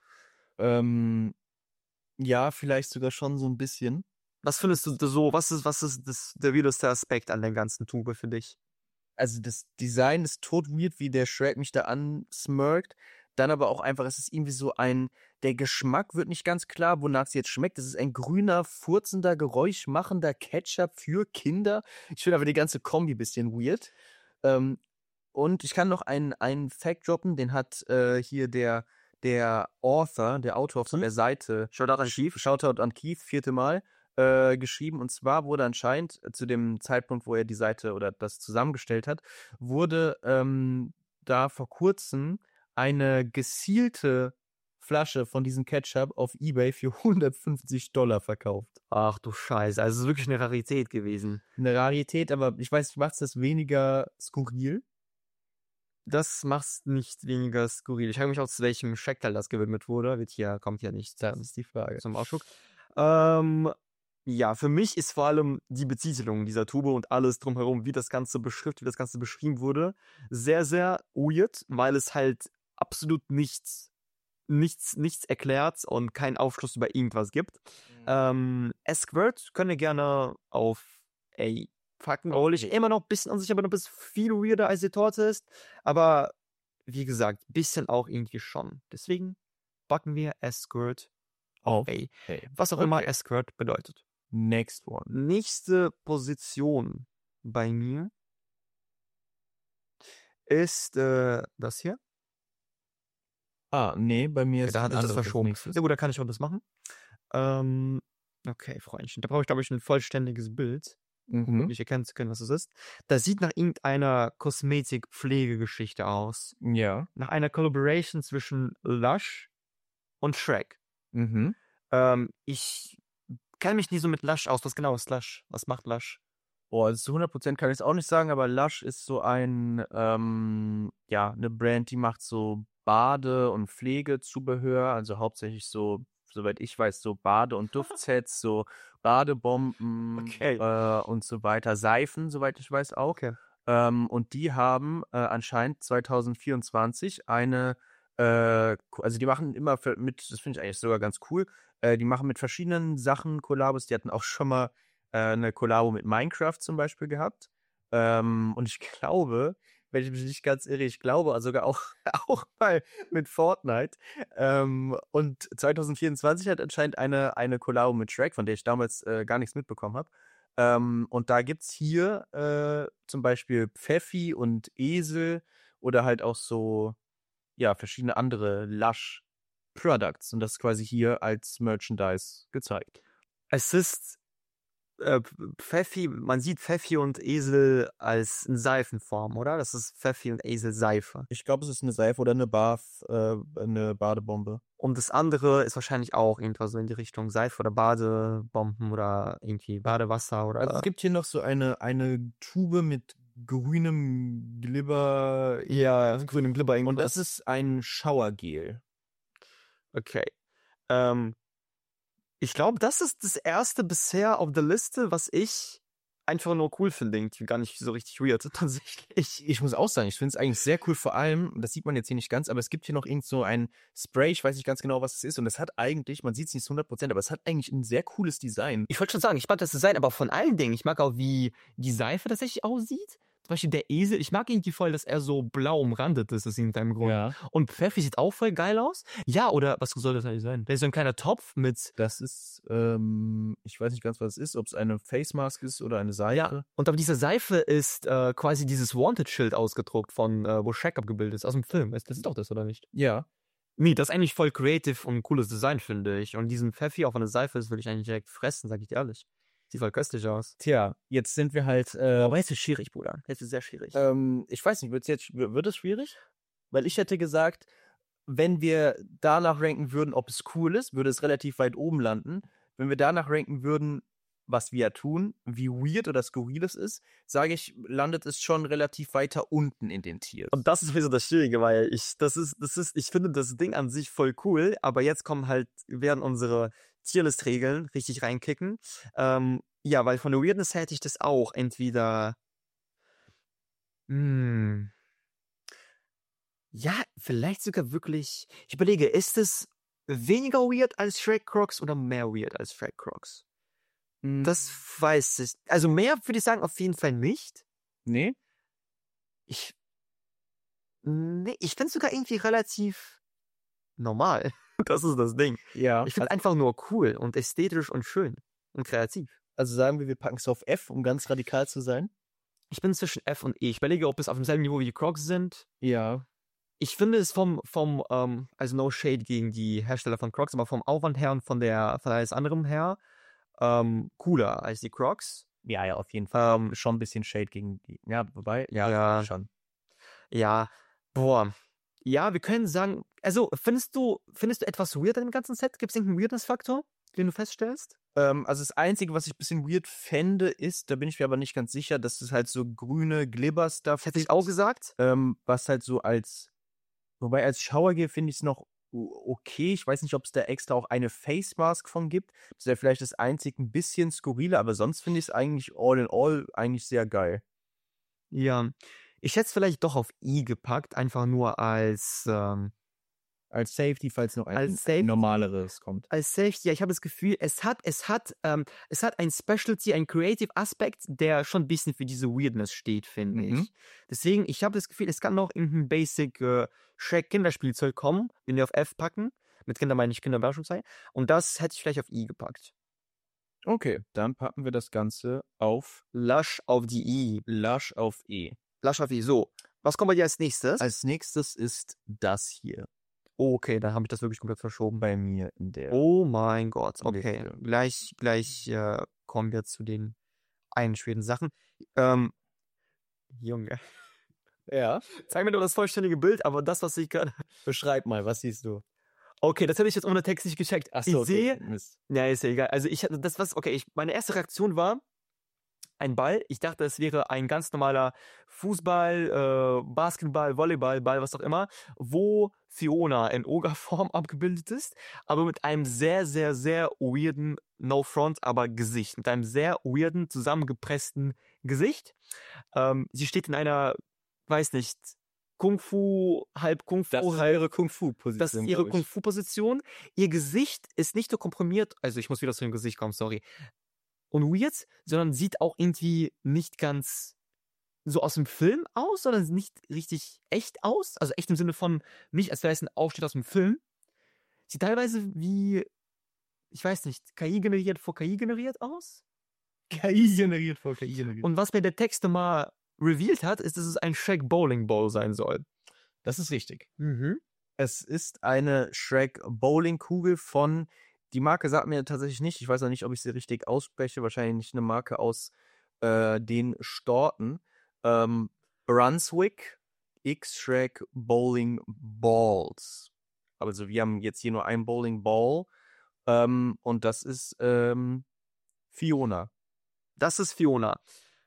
B: Ja, vielleicht sogar schon so ein bisschen.
A: Was findest du so, was ist der weirdeste Aspekt an der ganzen Tube für dich?
B: Also das Design ist tot weird, wie der Shrek mich da ansmirkt. Dann aber auch einfach, es ist irgendwie so der Geschmack wird nicht ganz klar, wonach es jetzt schmeckt. Es ist ein grüner, furzender, geräuschmachender Ketchup für Kinder. Ich finde aber die ganze Kombi ein bisschen weird. Und ich kann noch einen Fact droppen, den hat hier der Autor von der Seite, Shoutout an Keith, 4. Mal, geschrieben. Und zwar wurde anscheinend zu dem Zeitpunkt, wo er die Seite oder das zusammengestellt hat, wurde da vor kurzem eine gesielte Flasche von diesem Ketchup auf eBay für $150 verkauft.
A: Ach du Scheiße, also es ist wirklich eine Rarität gewesen.
B: Eine Rarität, aber ich weiß, macht es das weniger skurril?
A: Das macht's nicht weniger skurril. Ich frage mich auch, zu welchem Scheckteil das gewidmet wurde. Kommt ja nicht.
B: Das ist die Frage.
A: Zum Ausdruck. Ja, für mich ist vor allem die Betitelung dieser Tube und alles drumherum, wie das Ganze beschrieben wurde, sehr, sehr weird, weil es halt absolut nichts erklärt und keinen Aufschluss über irgendwas gibt. S-Squirt können wir gerne auf A packen, obwohl ich immer noch ein bisschen unsicher bin, ob es viel weirder als die Torte ist, aber wie gesagt, ein bisschen auch irgendwie schon. Deswegen packen wir S-Squirt auf A. Was auch immer S-Squirt bedeutet.
B: Next one.
A: Nächste Position bei mir ist das hier.
B: Nee, bei mir ist
A: da hat das verschoben.
B: Ja
A: gut, da kann ich auch das machen. Okay, Freundchen. Da brauche ich, glaube ich, ein vollständiges Bild, um wirklich erkennen zu können, was es ist. Das sieht nach irgendeiner Kosmetik-Pflegegeschichte aus.
B: Ja.
A: Nach einer Collaboration zwischen Lush und Shrek. Ich kenne mich nie so mit Lush aus. Was genau ist Lush? Was macht Lush?
B: Boah, zu 100% kann ich es auch nicht sagen, aber Lush ist so eine Brand, die macht so Bade- und Pflegezubehör, also hauptsächlich so, soweit ich weiß, so Bade- und Duftsets, so Badebomben und so weiter, Seifen, soweit ich weiß auch. Und die haben anscheinend 2024 also die machen immer das finde ich eigentlich sogar ganz cool, die machen mit verschiedenen Sachen Kollabos, die hatten auch schon mal eine Kollabo mit Minecraft zum Beispiel gehabt. Und ich glaube, wenn ich mich nicht ganz irre, also sogar auch mal mit Fortnite. Und 2024 hat anscheinend eine Kollabo mit Shrek, von der ich damals gar nichts mitbekommen habe. Und da gibt es hier zum Beispiel Pfeffi und Esel oder halt auch so, ja, verschiedene andere Lush Products. Und das ist quasi hier als Merchandise gezeigt.
A: Es ist Pfeffi, man sieht Pfeffi und Esel als in Seifenform, oder? Das ist Pfeffi und Esel Seife.
B: Ich glaube, es ist eine Seife oder eine Badebombe.
A: Und das andere ist wahrscheinlich auch irgendwas so in die Richtung Seife oder Badebomben oder irgendwie Badewasser oder.
B: Also es gibt hier noch so eine Tube mit grünem Glibber.
A: Ja, grünem Glibber irgendwas.
B: Und das ist ein Showergel.
A: Okay. Ich glaube, das ist das erste bisher auf der Liste, was ich einfach nur cool finde, irgendwie gar nicht so richtig weird tatsächlich.
B: Ich muss auch sagen, ich finde es eigentlich sehr cool, vor allem, das sieht man jetzt hier nicht ganz, aber es gibt hier noch irgend so ein Spray, ich weiß nicht ganz genau, was es ist, und es hat eigentlich, man sieht es nicht zu 100%, aber es hat eigentlich ein sehr cooles Design.
A: Ich wollte schon sagen, ich mag das Design, aber von allen Dingen. Ich mag auch, wie die Seife tatsächlich aussieht. Zum Beispiel der Esel, ich mag irgendwie voll, dass er so blau umrandet ist, aus irgendeinem Grund.
B: Ja.
A: Und Pfeffi sieht auch voll geil aus. Ja, oder was soll das eigentlich sein? Der ist so ein kleiner Topf mit...
B: Das ist, ich weiß nicht ganz, was es ist, ob es eine Face Mask ist oder eine Seife.
A: Ja, und auf dieser Seife ist quasi dieses Wanted-Schild ausgedruckt, von wo Shaq abgebildet ist, aus dem Film. Das ist doch das, oder nicht?
B: Ja.
A: Nee, das ist eigentlich voll creative und cooles Design, finde ich. Und diesen Pfeffi auf einer Seife, das würde ich eigentlich direkt fressen, sag ich dir ehrlich. Sieht voll köstlich aus.
B: Tja, jetzt sind wir halt,
A: Aber jetzt ist schwierig, Bruder. Jetzt ist sehr schwierig.
B: ich weiß nicht, wird es schwierig? Weil ich hätte gesagt, wenn wir danach ranken würden, ob es cool ist, würde es relativ weit oben landen. Wenn wir danach ranken würden, was wir tun, wie weird oder skurril es ist, sage ich, landet es schon relativ weiter unten in den Tiers.
A: Und das ist sowieso das Schwierige, weil ich finde das Ding an sich voll cool, aber jetzt werden unsere Tierlist-Regeln richtig reinkicken. Ja, weil von der Weirdness hätte ich das auch entweder. Ja, vielleicht sogar wirklich. Ich überlege, ist es weniger weird als Shrek Crocs oder mehr weird als Shrek Crocs? Das weiß ich. Also mehr würde ich sagen, auf jeden Fall nicht.
B: Nee?
A: Nee, ich finde es sogar irgendwie relativ normal. Das ist das Ding.
B: Ja.
A: Ich finde es einfach nur cool und ästhetisch und schön und kreativ.
B: Also sagen wir packen es auf F, um ganz radikal zu sein?
A: Ich bin zwischen F und E. Ich überlege, ob es auf demselben Niveau wie die Crocs sind.
B: Ja.
A: Ich finde es also no shade gegen die Hersteller von Crocs, aber vom Aufwand her und von alles anderem her, cooler als die Crocs.
B: Ja, auf jeden Fall. Schon ein bisschen Shade gegen die. Ja, wobei.
A: Ja.
B: Schon.
A: Ja, boah. Ja, wir können sagen, also findest du etwas weird an dem ganzen Set? Gibt es irgendeinen Weirdness-Faktor, den du feststellst?
B: Also das Einzige, was ich ein bisschen weird fände, ist, da bin ich mir aber nicht ganz sicher, dass es halt so grüne Glibber-Stuff
A: Hätte ich auch gesagt.
B: Was halt so wobei als Showergel finde ich es noch okay. Ich weiß nicht, ob es da extra auch eine Face Mask von gibt. Das wäre vielleicht das einzige ein bisschen skurrile, aber sonst finde ich es eigentlich all in all eigentlich sehr geil.
A: Ja, ich hätte es vielleicht doch auf I gepackt, einfach nur als
B: Safety, falls noch ein
A: Safety,
B: normaleres kommt.
A: Als Safety, ja, ich habe das Gefühl, es hat ein Specialty, ein Creative Aspekt, der schon ein bisschen für diese Weirdness steht, finde ich. Deswegen, ich habe das Gefühl, es kann noch irgendein Basic Shrek Kinderspielzeug kommen, den wir auf F packen. Mit Kinder meine ich Kinderüberraschungsei. Und das hätte ich vielleicht auf I gepackt.
B: Okay, dann packen wir das Ganze auf
A: Lush auf die I.
B: Lush auf E.
A: Lush auf I. So, was kommt bei dir als nächstes?
B: Als nächstes ist das hier.
A: Okay, dann habe ich das wirklich komplett verschoben.
B: Bei mir in der.
A: Oh mein Gott, okay.
B: Liste.
A: Gleich kommen wir zu den einschweren Sachen. Junge.
B: Ja.
A: Zeig mir nur das vollständige Bild, aber das, was ich gerade.
B: Beschreib mal, was siehst du?
A: Okay, das hätte ich jetzt ohne Text nicht gecheckt.
B: Achso,
A: ich sehe.
B: Mist.
A: Ja, ist ja egal. Also meine erste Reaktion war ein Ball. Ich dachte, es wäre ein ganz normaler Fußball, Basketball, Volleyball, was auch immer, wo Fiona in Ogerform abgebildet ist, aber mit einem sehr, sehr, sehr weirden, no front, aber Gesicht. Mit einem sehr weirden, zusammengepressten Gesicht. Sie steht in einer, weiß nicht, Kung-Fu, halb Kung-Fu.
B: Das ist ihre Kung-Fu-Position.
A: Das ist ihre Kung-Fu-Position. Ihr Gesicht ist nicht nur komprimiert, also ich muss wieder zu dem Gesicht kommen, sorry. Und weird, sondern sieht auch irgendwie nicht ganz so aus dem Film aus, sondern nicht richtig echt aus. Also echt im Sinne von nicht, als wäre es ein Aufschnitt aus dem Film. Sieht teilweise wie, ich weiß nicht, KI generiert vor KI generiert aus.
B: KI generiert vor KI generiert.
A: Und was mir der Text mal revealed hat, ist, dass es ein Shrek Bowling Ball sein soll.
B: Das ist richtig. Es ist eine Shrek Bowling Kugel von, die Marke sagt mir tatsächlich nicht, ich weiß auch nicht, ob ich sie richtig ausspreche, wahrscheinlich nicht eine Marke aus den Staaten. Brunswick X-Shrek Bowling Balls. Also wir haben jetzt hier nur einen Bowling Ball und das ist Fiona.
A: Das ist Fiona.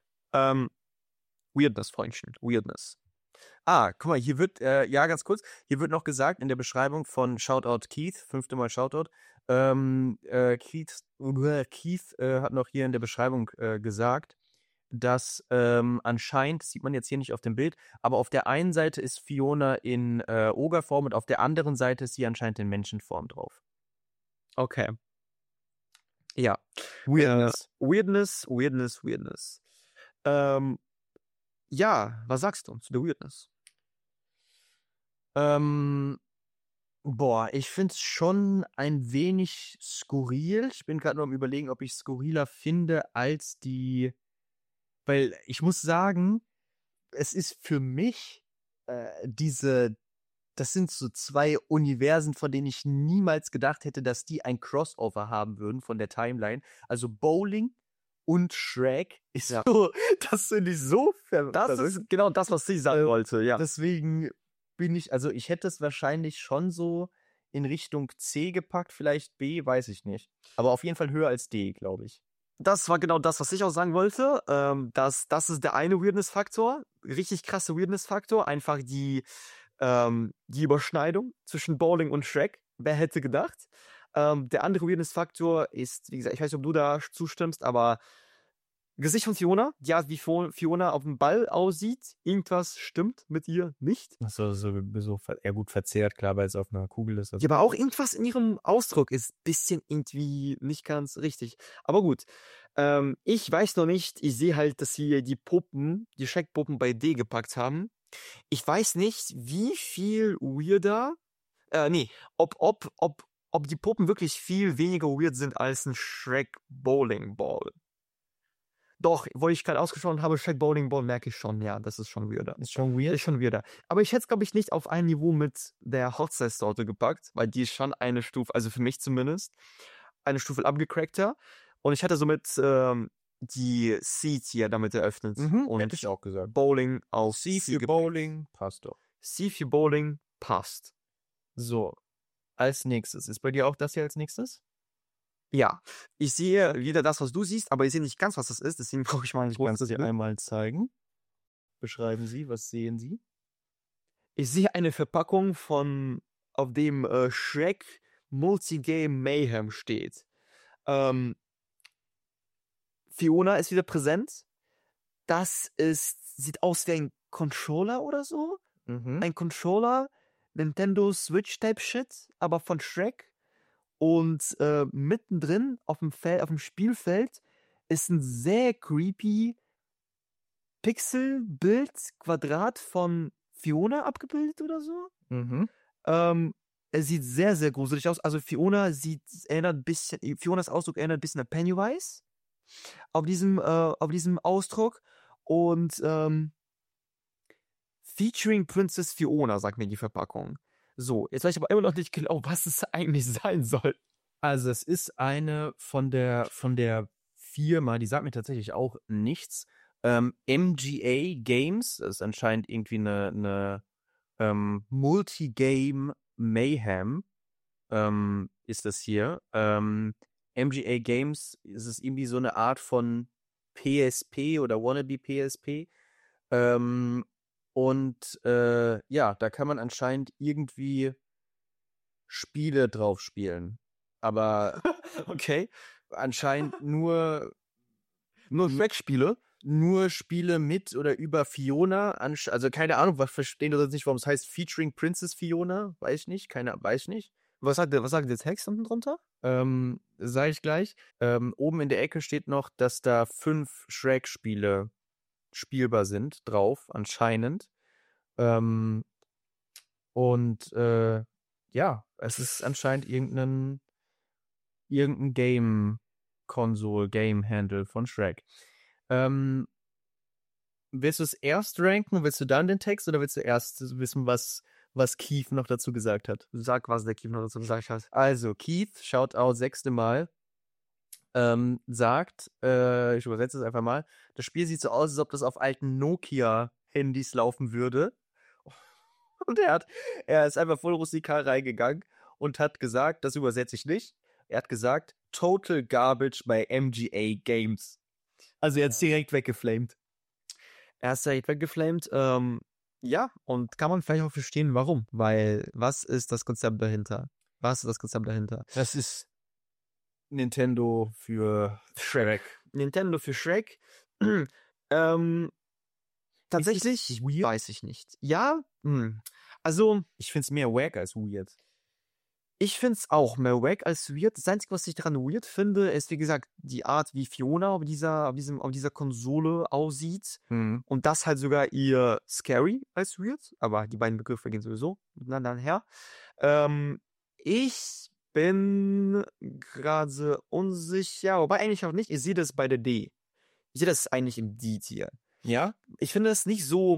A: Weirdness, Freundchen. Weirdness.
B: Guck mal, hier wird, ganz kurz, hier wird noch gesagt in der Beschreibung von Shoutout Keith, 5. Mal Shoutout, Keith hat noch hier in der Beschreibung gesagt, dass anscheinend, das sieht man jetzt hier nicht auf dem Bild, aber auf der einen Seite ist Fiona in Ogerform und auf der anderen Seite ist sie anscheinend in Menschenform drauf.
A: Okay. Ja.
B: Weirdness.
A: Weirdness. Ja, was sagst du zu der Weirdness?
B: Ich finde es schon ein wenig skurril. Ich bin gerade nur am Überlegen, ob ich es skurriler finde als die. Weil ich muss sagen, es ist für mich das sind so zwei Universen, von denen ich niemals gedacht hätte, dass die ein Crossover haben würden von der Timeline. Also Bowling und Shrek ist so, das finde ich so
A: Das ist genau das, was sie sagen wollte, ja.
B: Deswegen ich hätte es wahrscheinlich schon so in Richtung C gepackt, vielleicht B, weiß ich nicht. Aber auf jeden Fall höher als D, glaube ich.
A: Das war genau das, was ich auch sagen wollte. Das ist der eine Weirdness-Faktor. Richtig krasse Weirdness-Faktor. Einfach die Überschneidung zwischen Bowling und Shrek. Wer hätte gedacht? Der andere Weirdness-Faktor ist, wie gesagt, ich weiß nicht, ob du da zustimmst, aber Gesicht von Fiona, die Art, wie Fiona auf dem Ball aussieht, irgendwas stimmt mit ihr nicht.
B: So eher gut verzerrt, klar, weil es auf einer Kugel ist.
A: Ja, aber auch irgendwas in ihrem Ausdruck ist ein bisschen irgendwie nicht ganz richtig. Aber gut, ich weiß noch nicht, ich sehe halt, dass sie die Shrek-Puppen bei D gepackt haben. Ich weiß nicht, wie viel weirder, ob die Puppen wirklich viel weniger weird sind als ein Shrek Bowling Ball. Doch, wo ich gerade ausgesprochen habe, Shrek Bowling Ball, merke ich schon, ja, das ist schon weirder.
B: Ist schon weird?
A: Ist schon weirder. Aber ich hätte es, glaube ich, nicht auf ein Niveau mit der Hot-Sauce-Sorte gepackt, weil die ist schon eine Stufe, also für mich zumindest, eine Stufe abgecrackter. Und ich hätte somit die C-Tier damit eröffnet. Und
B: hätte ich auch gesagt.
A: Bowling auf
B: C für Bowling, passt doch.
A: C für Bowling, passt.
B: So, als nächstes. Ist bei dir auch das hier als nächstes?
A: Ja, ich sehe wieder das, was du siehst, aber ich sehe nicht ganz, was das ist. Deswegen brauche ich mal nicht ganz.
B: Ich kann das einmal zeigen. Beschreiben Sie, was sehen Sie?
A: Ich sehe eine Verpackung auf dem Shrek Multigame Mayhem steht. Fiona ist wieder präsent. Sieht aus wie ein Controller oder so. Ein Controller, Nintendo Switch Type Shit, aber von Shrek. Und mittendrin auf dem Spielfeld ist ein sehr creepy Pixelbild-Quadrat von Fiona abgebildet oder so. Er sieht sehr, sehr gruselig aus. Also Fionas Ausdruck erinnert ein bisschen an Pennywise auf diesem Ausdruck. Und featuring Princess Fiona, sagt mir die Verpackung. So, jetzt weiß ich aber immer noch nicht genau, was es eigentlich sein soll.
B: Also es ist eine von der Firma, die sagt mir tatsächlich auch nichts. MGA Games, das ist anscheinend irgendwie eine Multigame Mayhem, ist das hier. MGA Games ist es irgendwie so eine Art von PSP oder Wannabe PSP. Da kann man anscheinend irgendwie Spiele drauf spielen. Aber
A: okay,
B: anscheinend nur
A: Shrek-Spiele.
B: Nur Spiele mit oder über Fiona. Also keine Ahnung, verstehen oder nicht, warum es heißt Featuring Princess Fiona. Weiß ich nicht.
A: Was sagt der Text unten drunter?
B: Sag ich gleich. Oben in der Ecke steht noch, dass da 5 Shrek-Spiele spielbar sind drauf, anscheinend. Es ist anscheinend irgendein Game-Console, Game-Handle von Shrek. Willst du es erst ranken? Willst du dann den Text oder willst du erst wissen, was Keith noch dazu gesagt hat?
A: Sag, was der Keith noch dazu gesagt hat.
B: Also, Keith, Shoutout 6. Mal, sagt, ich übersetze es einfach mal, das Spiel sieht so aus, als ob das auf alten Nokia-Handys laufen würde. Und er ist einfach voll rustikal reingegangen und hat gesagt, das übersetze ich nicht, er hat gesagt, Total Garbage bei MGA Games. Also er hat es direkt weggeflamed.
A: Ja, und kann man vielleicht auch verstehen, warum. Weil, was ist das Konzept dahinter? Das
B: ist Nintendo für Shrek.
A: Tatsächlich weiß ich nicht. Ja, also
B: ich finde es mehr wack als weird.
A: Ich finde es auch mehr wack als weird. Das Einzige, was ich daran weird finde, ist, wie gesagt, die Art, wie Fiona auf dieser Konsole aussieht. Und das halt sogar eher scary als weird. Aber die beiden Begriffe gehen sowieso miteinander einher. Ich bin gerade unsicher, wobei eigentlich auch nicht. Ich sehe das bei der D. Ich sehe das eigentlich im D-Tier.
B: Ja?
A: Ich finde das nicht so.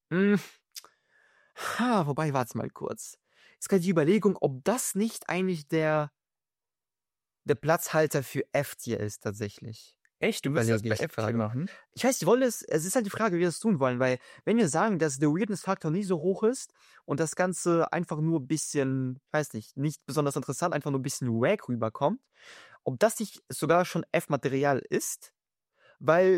A: Wobei, warte mal kurz. Jetzt gerade die Überlegung, ob das nicht eigentlich der Platzhalter für F-Tier ist, tatsächlich.
B: Echt? Du willst das bei F-Tier machen?
A: Ich weiß, es ist halt die Frage, wie wir das tun wollen, weil, wenn wir sagen, dass der Weirdness-Faktor nicht so hoch ist und das Ganze einfach nur ein bisschen, weiß nicht besonders interessant, einfach nur ein bisschen wack rüberkommt, ob das nicht sogar schon F-Material ist, weil,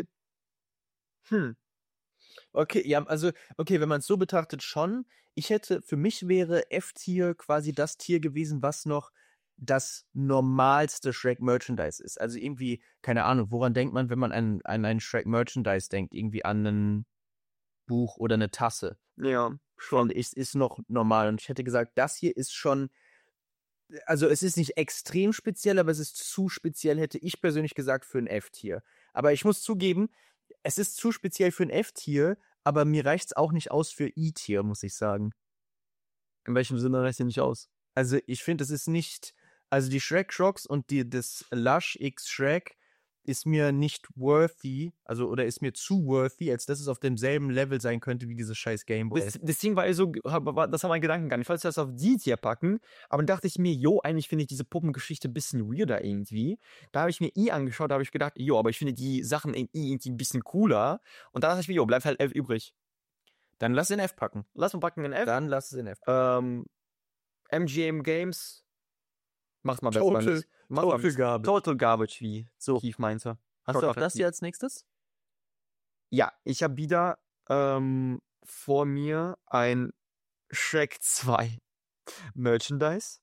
B: Okay, ja, also, okay, wenn man es so betrachtet, schon. Für mich wäre F-Tier quasi das Tier gewesen, was noch das normalste Shrek-Merchandise ist. Also irgendwie, keine Ahnung, woran denkt man, wenn man an ein Shrek-Merchandise denkt? Irgendwie an ein Buch oder eine Tasse.
A: ja,
B: schon. Ist noch normal. Und ich hätte gesagt, das hier ist schon, also es ist nicht extrem speziell, aber es ist zu speziell, hätte ich persönlich gesagt, für ein F-Tier. Aber ich muss zugeben, es ist zu speziell für ein F-Tier, aber mir reicht es auch nicht aus für E-Tier, muss ich sagen.
A: In welchem Sinne reicht es nicht aus?
B: Also ich finde, es ist nicht, also die Shrek Shocks und das Lush X Shrek ist mir nicht worthy, also oder ist mir zu worthy, als dass es auf demselben Level sein könnte wie dieses scheiß Gameboy.
A: Das Ding war so, das war mein Gedankengang. Ich wollte das auf die Tier packen, aber dann dachte ich mir, eigentlich finde ich diese Puppengeschichte ein bisschen weirder irgendwie. Da habe ich mir I angeschaut, da habe ich gedacht, aber ich finde die Sachen in I irgendwie ein bisschen cooler. Und da dachte ich mir, bleibt halt F übrig.
B: Dann lass in F packen.
A: Lass mal packen in F.
B: Dann lass es in F
A: packen. MGM Games macht mal besser.
B: Total Garbage.
A: Total Garbage, wie so Keith meinte.
B: Hast du auch das hier als nächstes?
A: Ja, ich habe wieder vor mir ein Shrek 2 Merchandise.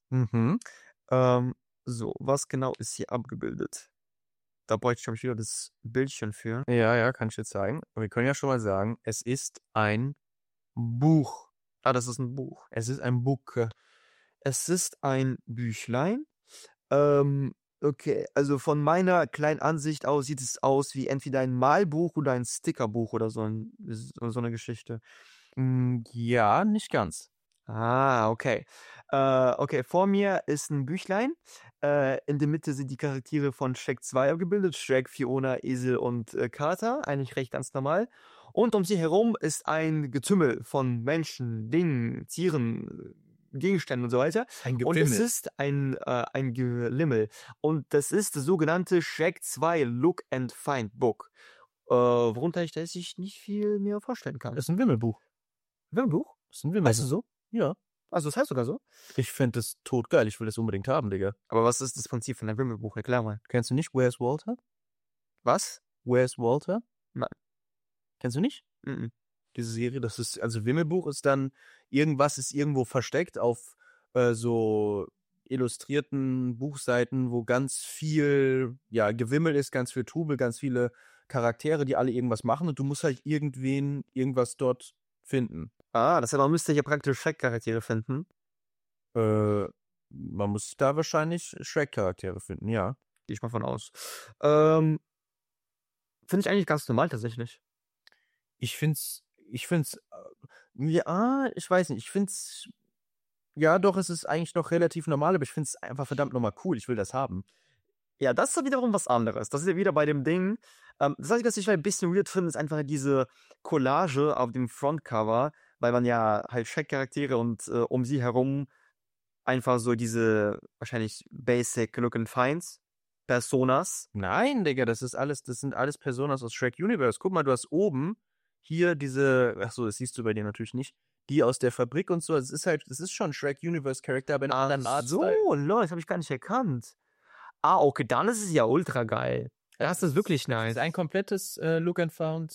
A: So, was genau ist hier abgebildet? Da bräuchte ich schon wieder das Bildchen für.
B: Ja, kann ich jetzt zeigen. Wir können ja schon mal sagen, es ist ein Buch.
A: Das ist ein Buch.
B: Es ist ein Buch.
A: Es ist ein Büchlein. Okay, also von meiner kleinen Ansicht aus sieht es aus wie entweder ein Malbuch oder ein Stickerbuch oder so eine Geschichte.
B: Ja, nicht ganz.
A: Okay. Okay, vor mir ist ein Büchlein. In der Mitte sind die Charaktere von Shrek 2 abgebildet. Shrek, Fiona, Esel und Kater. Eigentlich recht ganz normal. Und um sie herum ist ein Getümmel von Menschen, Dingen, Tieren, Gegenständen und so weiter. Und es ist ein Gelimmel. Und das ist das sogenannte Shrek 2 Look and Find Book. Worunter ich sich nicht viel mehr vorstellen kann.
B: Das ist ein Wimmelbuch.
A: Wimmelbuch?
B: Das ist ein Wimmelbuch.
A: Weißt du so?
B: Ja.
A: Also das heißt sogar so?
B: Ich finde das totgeil. Ich will das unbedingt haben, Digga.
A: Aber was ist das Prinzip von einem Wimmelbuch? Erklär mal.
B: Kennst du nicht Where's Walter?
A: Was?
B: Where's Walter?
A: Nein.
B: Kennst du nicht?
A: Mhm.
B: Diese Serie, das ist, also Wimmelbuch ist dann, irgendwas ist irgendwo versteckt auf so illustrierten Buchseiten, wo ganz viel, Gewimmel ist, ganz viel Trubel, ganz viele Charaktere, die alle irgendwas machen und du musst halt irgendwas dort finden.
A: Das heißt, man müsste hier praktisch Shrek-Charaktere finden.
B: Man muss da wahrscheinlich Shrek-Charaktere finden, ja.
A: Gehe ich mal von aus. Finde ich eigentlich ganz normal tatsächlich.
B: Ich find's, ich weiß nicht, ja doch, es ist eigentlich noch relativ normal, aber ich find's einfach verdammt nochmal cool, ich will das haben.
A: Ja, das ist ja wiederum was anderes. Das ist ja wieder bei dem Ding. Das Einzige, was ich ein bisschen weird finde, ist einfach diese Collage auf dem Frontcover, weil man ja halt Shrek-Charaktere und um sie herum einfach so diese wahrscheinlich Basic Look and Finds Personas.
B: Nein, Digga, das sind alles Personas aus Shrek Universe. Guck mal, du hast oben hier das siehst du bei dir natürlich nicht, die aus der Fabrik und so. Das ist schon Shrek Universe Charakter, aber in einem anderen Artstyle.
A: Lol, das habe ich gar nicht erkannt. Okay, dann ist es ja ultra geil. Das ist wirklich nice.
B: Das ist ein komplettes Look and Found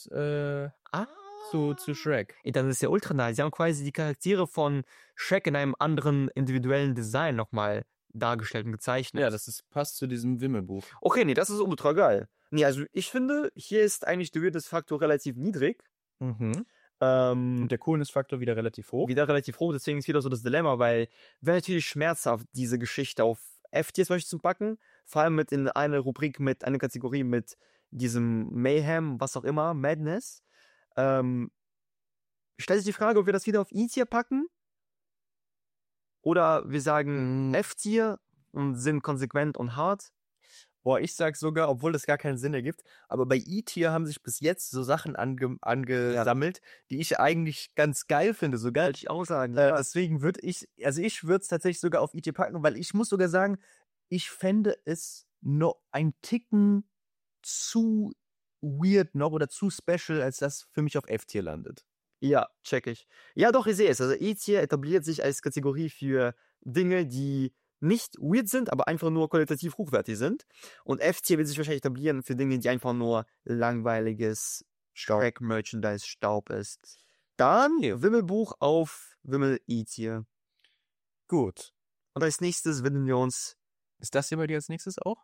B: zu Shrek.
A: Dann ist es ja ultra nice. Sie haben quasi die Charaktere von Shrek in einem anderen individuellen Design nochmal dargestellt und gezeichnet.
B: Ja, passt zu diesem Wimmelbuch.
A: Okay, nee, das ist ultra geil. Nee, also ich finde, hier ist eigentlich der Weirdness-Faktor relativ niedrig.
B: Und
A: Ähm,
B: der Coolness-Faktor wieder relativ hoch.
A: wieder relativ hoch, deswegen ist wieder so das Dilemma, weil wäre natürlich schmerzhaft, diese Geschichte auf F-Tier zum Beispiel zu packen, vor allem mit in eine Rubrik, mit einer Kategorie mit diesem Mayhem, was auch immer, Madness. Stellt sich die Frage, ob wir das wieder auf E-Tier packen oder wir sagen F-Tier und sind konsequent und hart.
B: Boah, ich sag sogar, obwohl das gar keinen Sinn ergibt, aber bei E-Tier haben sich bis jetzt so Sachen angesammelt, die ich eigentlich ganz geil finde, sogar.
A: Wollte ich auch sagen.
B: Deswegen würde ich es tatsächlich sogar auf E-Tier packen, weil ich muss sogar sagen, ich fände es noch ein Ticken zu weird noch oder zu special, als das für mich auf F-Tier landet.
A: Ja, check ich. Ja, doch, ich sehe es. Also E-Tier etabliert sich als Kategorie für Dinge, die nicht weird sind, aber einfach nur qualitativ hochwertig sind. Und F-Tier wird sich wahrscheinlich etablieren für Dinge, die einfach nur langweiliges Shrek-Merchandise-Staub ist. Dann Wimmelbuch auf Wimmel E-Tier.
B: Gut.
A: Und als nächstes widmen wir uns.
B: Ist das hier bei dir als nächstes auch?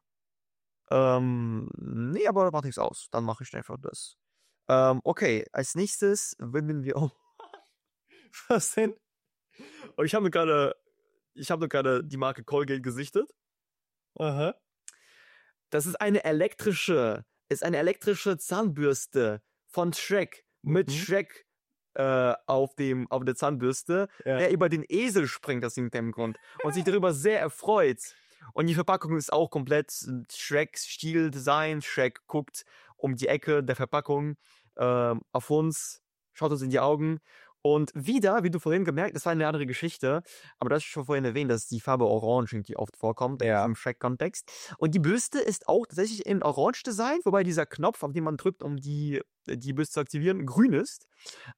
A: Nee, aber macht nichts aus. Dann mache ich einfach das. Okay, als nächstes widmen wir. Oh. Was denn? Oh, ich habe mir gerade die Marke Colgate gesichtet.
B: Aha.
A: Das ist eine elektrische Zahnbürste von Shrek mit Shrek auf der Zahnbürste, der über den Esel springt aus dem Grund und sich darüber sehr erfreut. Und die Verpackung ist auch komplett Shreks Stildesign. Shrek guckt um die Ecke der Verpackung auf uns, schaut uns in die Augen. Und wieder, wie du vorhin gemerkt, das war eine andere Geschichte, aber das ist schon vorhin erwähnt, dass die Farbe Orange irgendwie oft vorkommt im Shrek-Kontext. Und die Bürste ist auch tatsächlich in Orange designt, wobei dieser Knopf, auf den man drückt, um die Bürste zu aktivieren, grün ist.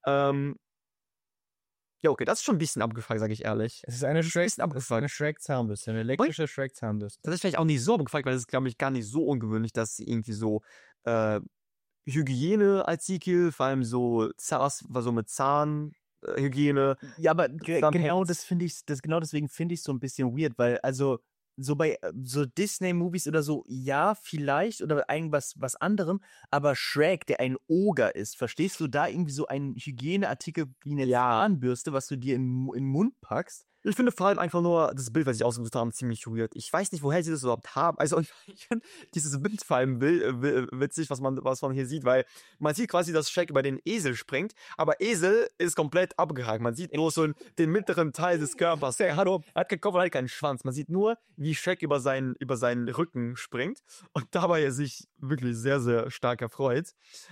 A: Ja, okay, das ist schon ein bisschen abgefuckt, sage ich ehrlich.
B: Es ist eine Shrek-Zahnbürste, eine elektrische Shrek-Zahnbürste.
A: Das ist vielleicht auch nicht so abgefuckt, weil das ist, glaube ich, gar nicht so ungewöhnlich, dass sie irgendwie so Hygieneartikel, vor allem so mit Zahnhygiene.
B: Ja, aber genau deswegen finde ich es so ein bisschen weird, weil also so bei so Disney-Movies oder so, ja, vielleicht oder was anderem, aber Shrek, der ein Oger ist, verstehst du da irgendwie so einen Hygieneartikel wie eine Zahnbürste, was du dir in den Mund packst?
A: Ich finde vor allem einfach nur das Bild, was sie ausgesucht haben, ziemlich weird. Ich weiß nicht, woher sie das überhaupt haben. Also ich finde dieses Bild vor allem witzig, was man hier sieht, weil man sieht quasi, dass Shrek über den Esel springt, aber Esel ist komplett abgehakt. Man sieht nur so den mittleren Teil des Körpers. Hey, hallo, er hat keinen Kopf und hat keinen Schwanz. Man sieht nur, wie Shrek über seinen Rücken springt und dabei er sich wirklich sehr, sehr stark erfreut.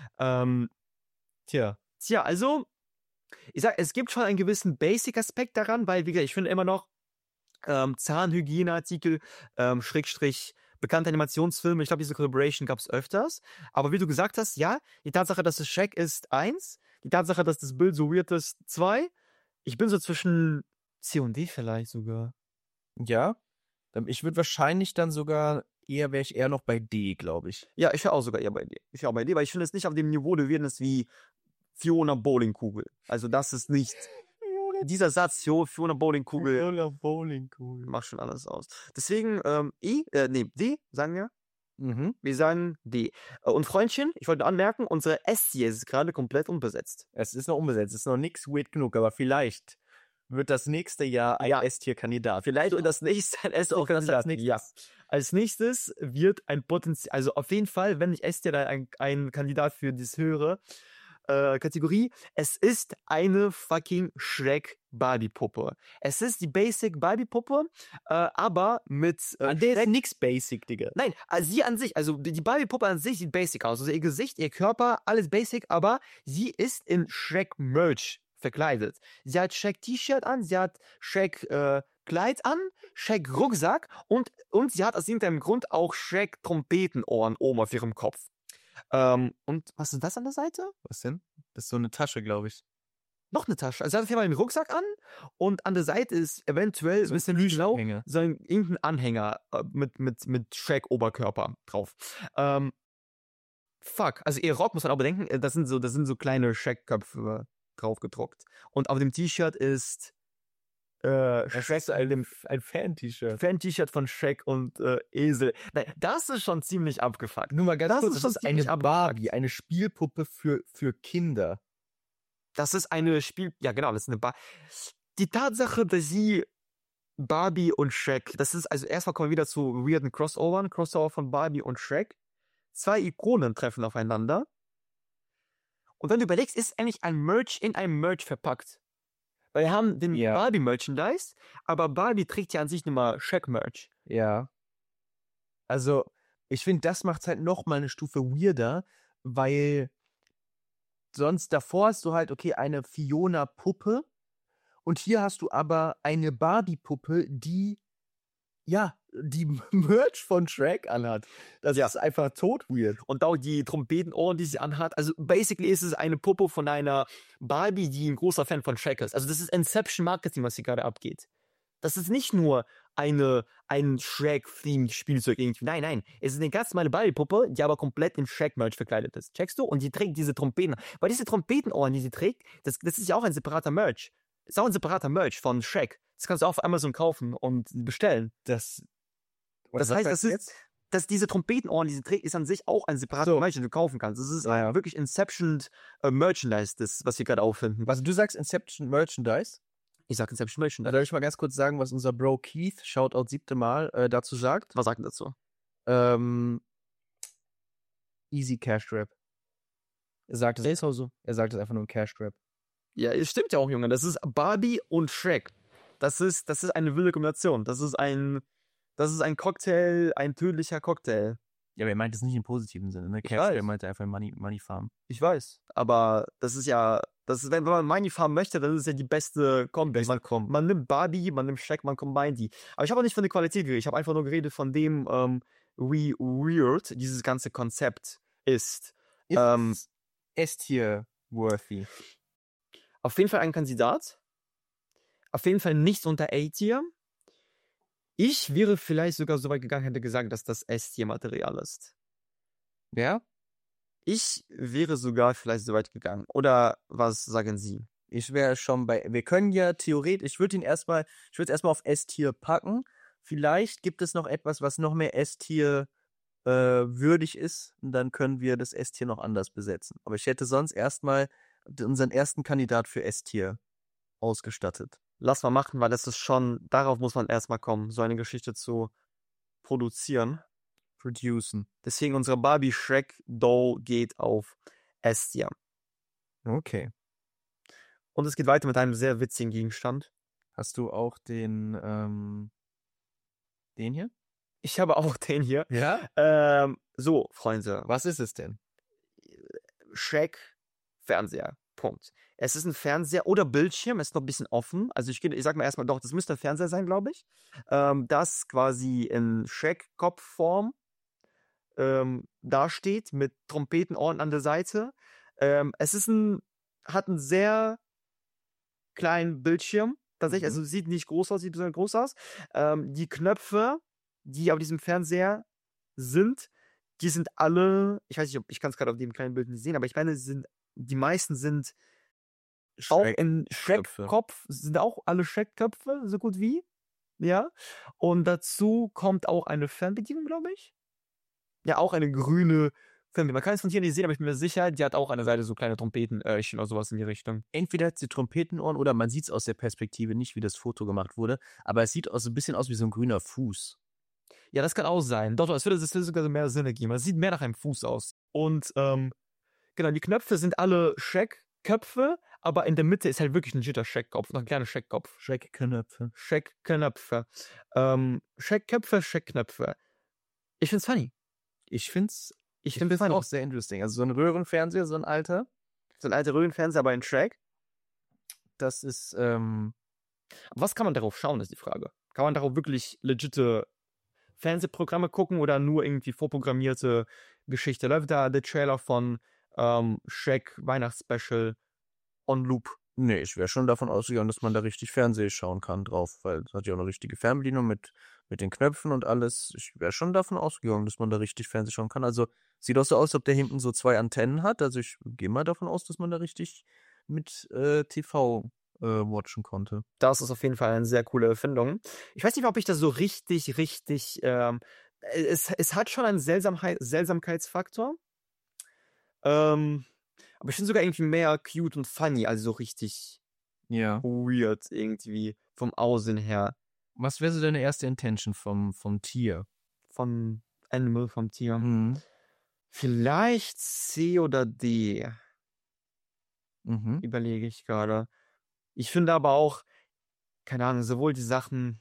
A: Tja, also ich sag, es gibt schon einen gewissen Basic-Aspekt daran, weil, wie gesagt, ich finde immer noch Zahnhygieneartikel, Schrägstrich, bekannte Animationsfilme, ich glaube, diese Collaboration gab es öfters. Aber wie du gesagt hast, ja, die Tatsache, dass es Shrek ist, 1. Die Tatsache, dass das Bild so weird ist, 2. Ich bin so zwischen C und D vielleicht sogar.
B: Ja, ich würde wahrscheinlich dann sogar wäre ich eher noch bei D, glaube ich.
A: Ja, ich wäre auch sogar eher bei D. Weil ich finde es nicht auf dem Niveau der Weirdness wie Fiona Bowlingkugel. Also das ist nicht dieser Satz, Fiona Bowlingkugel.
B: Fiona Bowlingkugel.
A: Macht schon alles aus. Deswegen, D, sagen wir. Wir sagen D. Und Freundchen, ich wollte anmerken, unsere S-Tier ist gerade komplett unbesetzt.
B: Es ist noch unbesetzt, es ist noch nichts weird genug, aber vielleicht wird das nächste Jahr ein S-Tier-Kandidat.
A: Vielleicht wird das nächste ein S-Tier-Kandidat. Ja. Als nächstes wird ein Potenzial, also auf jeden Fall, wenn ich S-Tier da ein Kandidat für das höhere Kategorie, es ist eine fucking Shrek-Barbie-Puppe. Es ist die Basic Barbie-Puppe, aber mit
B: der ist nix Basic, Digga.
A: Nein, sie an sich, also die Barbie-Puppe an sich sieht Basic aus. Also ihr Gesicht, ihr Körper, alles Basic, aber sie ist in Shrek-Merch verkleidet. Sie hat Shrek-T-Shirt an, sie hat Shrek-Kleid an, Shrek-Rucksack und sie hat aus irgendeinem Grund auch Shrek-Trompetenohren oben auf ihrem Kopf. Und was ist das an der Seite?
B: Was denn? Das ist so eine Tasche, glaube ich.
A: Noch eine Tasche. Also sie hat auf jeden Fall einen Rucksack an und an der Seite ist eventuell so ein bisschen blau, so irgendein Anhänger mit Shrek-Oberkörper drauf. Fuck. Also ihr Rock muss man auch bedenken, das sind so kleine Shrek-Köpfe drauf gedruckt. Und auf dem T-Shirt ist
B: Shrek, ein Fan-T-Shirt.
A: Fan-T-Shirt von Shrek und Esel. Nein, das ist schon ziemlich abgefuckt.
B: Nur mal ganz
A: Das
B: kurz,
A: ist
B: das
A: schon
B: ist eine
A: ziemlich
B: Barbie, eine Spielpuppe für Kinder.
A: Das ist eine ja genau, das ist eine Die Tatsache, dass sie Barbie und Shrek, das ist, also erstmal kommen wir wieder zu weirden Crossover von Barbie und Shrek. 2 Ikonen treffen aufeinander. Und wenn du überlegst, ist eigentlich ein Merch in einem Merch verpackt. Weil wir haben den Barbie-Merchandise, aber Barbie trägt ja an sich nur mal Shrek-Merch.
B: Ja. Also, ich finde, das macht es halt nochmal eine Stufe weirder, weil sonst davor hast du halt, okay, eine Fiona-Puppe und hier hast du aber eine Barbie-Puppe, die Merch von Shrek anhat. Das ist einfach tot weird.
A: Und auch die Trompetenohren, die sie anhat. Also basically ist es eine Puppe von einer Barbie, die ein großer Fan von Shrek ist. Also das ist Inception-Marketing, was hier gerade abgeht. Das ist nicht nur ein Shrek-themed Spielzeug irgendwie. Nein. Es ist eine ganz normale Barbie-Puppe, die aber komplett in Shrek-Merch verkleidet ist. Checkst du? Und die trägt diese Trompeten. Weil diese Trompetenohren, die sie trägt, das ist ja auch ein separater Merch. Ist auch ein separater Merch von Shrek. Das kannst du auch auf Amazon kaufen und bestellen. Das heißt, dass diese Trompetenohren, die sie trägt, ist an sich auch ein separater Merch, den du kaufen kannst. Das ist wirklich Inception Merchandise, das, was wir gerade auffinden.
B: Was du sagst, Inception Merchandise?
A: Ich sag Inception Merchandise.
B: Darf ich mal ganz kurz sagen, was unser Bro Keith, Shoutout 7. Mal, dazu sagt?
A: Was sagt er dazu?
B: Easy Cash Grab. Er sagt es einfach nur Cash Grab.
A: Ja, es stimmt ja auch, Junge. Das ist Barbie und Shrek. Das ist eine wilde Kombination. Das ist ein Cocktail, ein tödlicher Cocktail.
B: Ja, aber er meint es nicht im positiven Sinne, ne? Cash Grab meinte einfach Money Farm.
A: Ich weiß, aber wenn man Money Farm möchte, dann ist es ja die beste Kombi. Man nimmt Barbie, man nimmt Shrek, man combine die. Aber ich habe auch nicht von der Qualität geredet. Ich habe einfach nur geredet von dem, wie weird dieses ganze Konzept ist.
B: S-Tier worthy.
A: Auf jeden Fall ein Kandidat. Auf jeden Fall nichts unter A-Tier. Ich wäre vielleicht sogar so weit gegangen, hätte gesagt, dass das S-Tier-Material ist.
B: Ja?
A: Ich wäre sogar vielleicht so weit gegangen. Oder was sagen Sie?
B: Ich wäre schon wir können ja theoretisch, ich würde es erstmal auf S-Tier packen. Vielleicht gibt es noch etwas, was noch mehr S-Tier würdig ist. Und dann können wir das S-Tier noch anders besetzen. Aber ich hätte sonst erstmal unseren ersten Kandidat für S-Tier ausgestattet.
A: Lass mal machen, weil das ist schon, darauf muss man erstmal kommen, so eine Geschichte zu producen. Deswegen unsere Barbie Shrek Doll geht auf S-Tier.
B: Okay.
A: Und es geht weiter mit einem sehr witzigen Gegenstand.
B: Hast du auch den hier?
A: Ich habe auch den hier.
B: Ja?
A: So, Freunde.
B: Was ist es denn?
A: Shrek Fernseher. Punkt. Es ist ein Fernseher oder Bildschirm, ist noch ein bisschen offen. Also ich sag mal erstmal doch, das müsste ein Fernseher sein, glaube ich. Das quasi in Shrek-Kopfform dasteht, mit Trompetenohren an der Seite. Es hat einen sehr kleinen Bildschirm, tatsächlich, also sieht nicht groß aus, sieht besonders groß aus. Die Knöpfe, die auf diesem Fernseher sind, die sind alle, ich weiß nicht, ich kann es gerade auf dem kleinen Bild nicht sehen, aber ich meine, die meisten sind auch in Shrek-Kopf, sind auch alle Shrek-Köpfe, so gut wie. Ja. Und dazu kommt auch eine Fernbedienung, glaube ich. Ja, auch eine grüne Fernbedienung. Man kann es von hier nicht sehen, aber ich bin mir sicher, die hat auch an der Seite so kleine Trompetenöhrchen oder sowas in die Richtung.
B: Entweder hat sie Trompetenohren oder man sieht es aus der Perspektive nicht, wie das Foto gemacht wurde, aber es sieht so ein bisschen aus wie so ein grüner Fuß.
A: Ja, das kann auch sein. Doch, es würde sogar mehr Sinn ergeben. Es sieht mehr nach einem Fuß aus. Und genau, die Knöpfe sind alle Shrek-Köpfe, aber in der Mitte ist halt wirklich ein legitter Shrek-Kopf, noch ein kleiner Shrek-Kopf.
B: Shrek-Knöpfe.
A: Shrek-Knöpfe. Shrek-Köpfe, Shrek-Knöpfe. Ich find's funny.
B: Ich finde es auch sehr interesting. Also so ein Röhrenfernseher, so ein alter.
A: So ein alter Röhrenfernseher, aber in Shrek.
B: Das ist,
A: was kann man darauf schauen, ist die Frage. Kann man darauf wirklich legitime Fernsehprogramme gucken oder nur irgendwie vorprogrammierte Geschichte? Läuft da der Trailer von Shrek Weihnachtsspecial on Loop?
B: Nee, ich wäre schon davon ausgegangen, dass man da richtig Fernsehen schauen kann drauf, weil es hat ja auch eine richtige Fernbedienung mit den Knöpfen und alles. Ich wäre schon davon ausgegangen, dass man da richtig Fernsehen schauen kann. Also sieht auch so aus, als ob der hinten so 2 Antennen hat. Also ich gehe mal davon aus, dass man da richtig mit TV watchen konnte.
A: Das ist auf jeden Fall eine sehr coole Erfindung. Ich weiß nicht, ob ich das so richtig, es hat schon einen Seltsamkeitsfaktor. Aber ich finde sogar irgendwie mehr cute und funny, also so richtig weird irgendwie vom Aussehen her.
B: Was wäre so deine erste Intention vom Tier?
A: Vom Animal, vom Tier.
B: Mhm.
A: Vielleicht C oder D. Überlege ich gerade. Ich finde aber auch, keine Ahnung, sowohl die Sachen.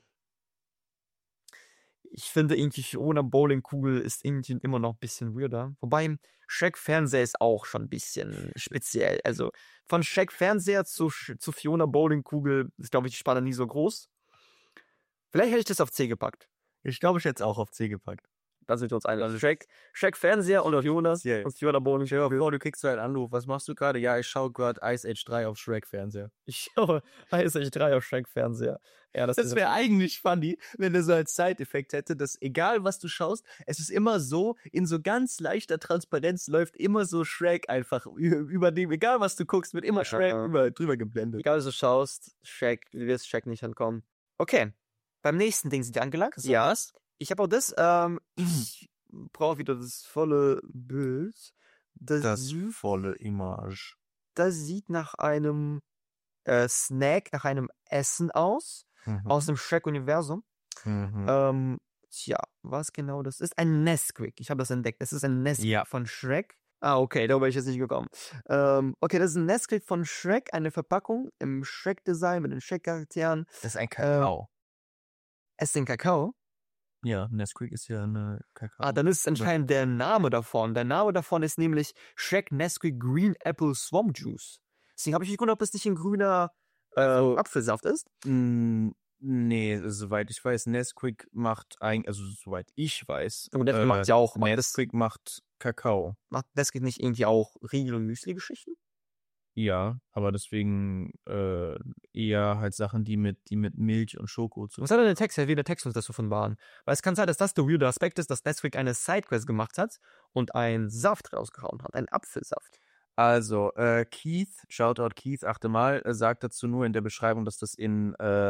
A: Ich finde irgendwie Fiona Bowlingkugel ist irgendwie immer noch ein bisschen weirder. Wobei Shrek Fernseher ist auch schon ein bisschen speziell. Also von Shrek Fernseher zu Fiona Bowlingkugel ist, glaube ich, die Spanne nie so groß. Vielleicht hätte ich das auf C gepackt.
B: Ich glaube, ich hätte es auch auf C gepackt.
A: Da sind wir uns einig. Shrek Fernseher und Fiona und Fiona Bowlingkugel.
B: Ja, du kriegst so einen Anruf. Was machst du gerade? Ja, ich schaue gerade Ice Age 3 auf Shrek Fernseher.
A: Ich schaue Ice Age 3 auf Shrek Fernseher. Ja,
B: das wäre eigentlich funny, wenn er so als Side-Effekt hätte, dass egal was du schaust, es ist immer so, in so ganz leichter Transparenz läuft immer so Shrek einfach über dem, egal was du guckst, wird immer Shrek drüber geblendet.
A: Egal was du schaust, du wirst Shrek nicht entkommen. Okay, beim nächsten Ding sind wir angelangt.
B: Ja.
A: Ich habe auch das, ich brauche wieder das volle Bild.
B: Das volle Image.
A: Das sieht nach einem Snack, nach einem Essen aus dem Shrek-Universum. Tja, was genau das ist? Ein Nesquik. Ich habe das entdeckt. Das ist ein Nesquik von Shrek. Ah, okay, da bin ich jetzt nicht gekommen. Okay, das ist ein Nesquik von Shrek, eine Verpackung im Shrek-Design mit den Shrek-Charakteren.
B: Das ist ein Kakao.
A: Es ist ein Kakao?
B: Ja, Nesquik ist ja eine Kakao.
A: Ah, dann ist es anscheinend der Name davon. Der Name davon ist nämlich Shrek Nesquik Green Apple Swamp Juice. Deswegen habe ich nicht gewundert, ob es nicht ein grüner Apfelsaft ist.
B: Nee, soweit ich weiß, Nesquik macht soweit ich weiß.
A: Und Nesquik macht ja auch.
B: Nesquik macht Kakao.
A: Macht Nesquik nicht irgendwie auch Riegel- und Müsli-Geschichten?
B: Ja, aber deswegen eher halt Sachen, die mit Milch und Schoko zu.
A: Was hat denn der Text? Wie der Text uns das so von waren? Weil es kann sein, dass das der weirde Aspekt ist, dass Nesquik eine Sidequest gemacht hat und einen Saft rausgehauen hat, einen Apfelsaft.
B: Also, Keith, Shoutout Keith, 8. Mal, sagt dazu nur in der Beschreibung, dass das in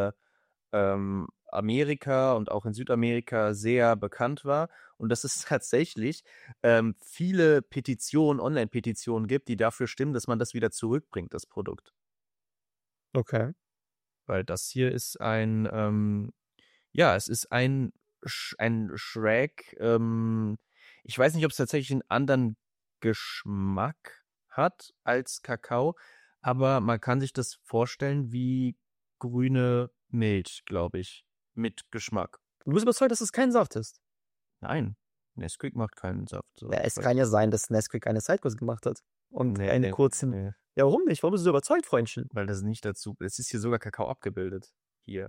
B: Amerika und auch in Südamerika sehr bekannt war und dass es tatsächlich viele Online-Petitionen gibt, die dafür stimmen, dass man das wieder zurückbringt, das Produkt.
A: Okay.
B: Weil das hier ist es ist ein Shrek, ich weiß nicht, ob es tatsächlich einen anderen Geschmack hat als Kakao, aber man kann sich das vorstellen wie grüne Milch, glaube ich, mit Geschmack.
A: Du bist überzeugt, dass es kein Saft ist?
B: Nein, Nesquik macht keinen Saft. So.
A: Ja, es kann ja sein, dass Nesquik eine Sidequest gemacht hat. Und einen kurzen...
B: Nee.
A: Ja, warum nicht? Warum bist du überzeugt, Freundchen?
B: Weil das nicht dazu... Es ist hier sogar Kakao abgebildet. Hier.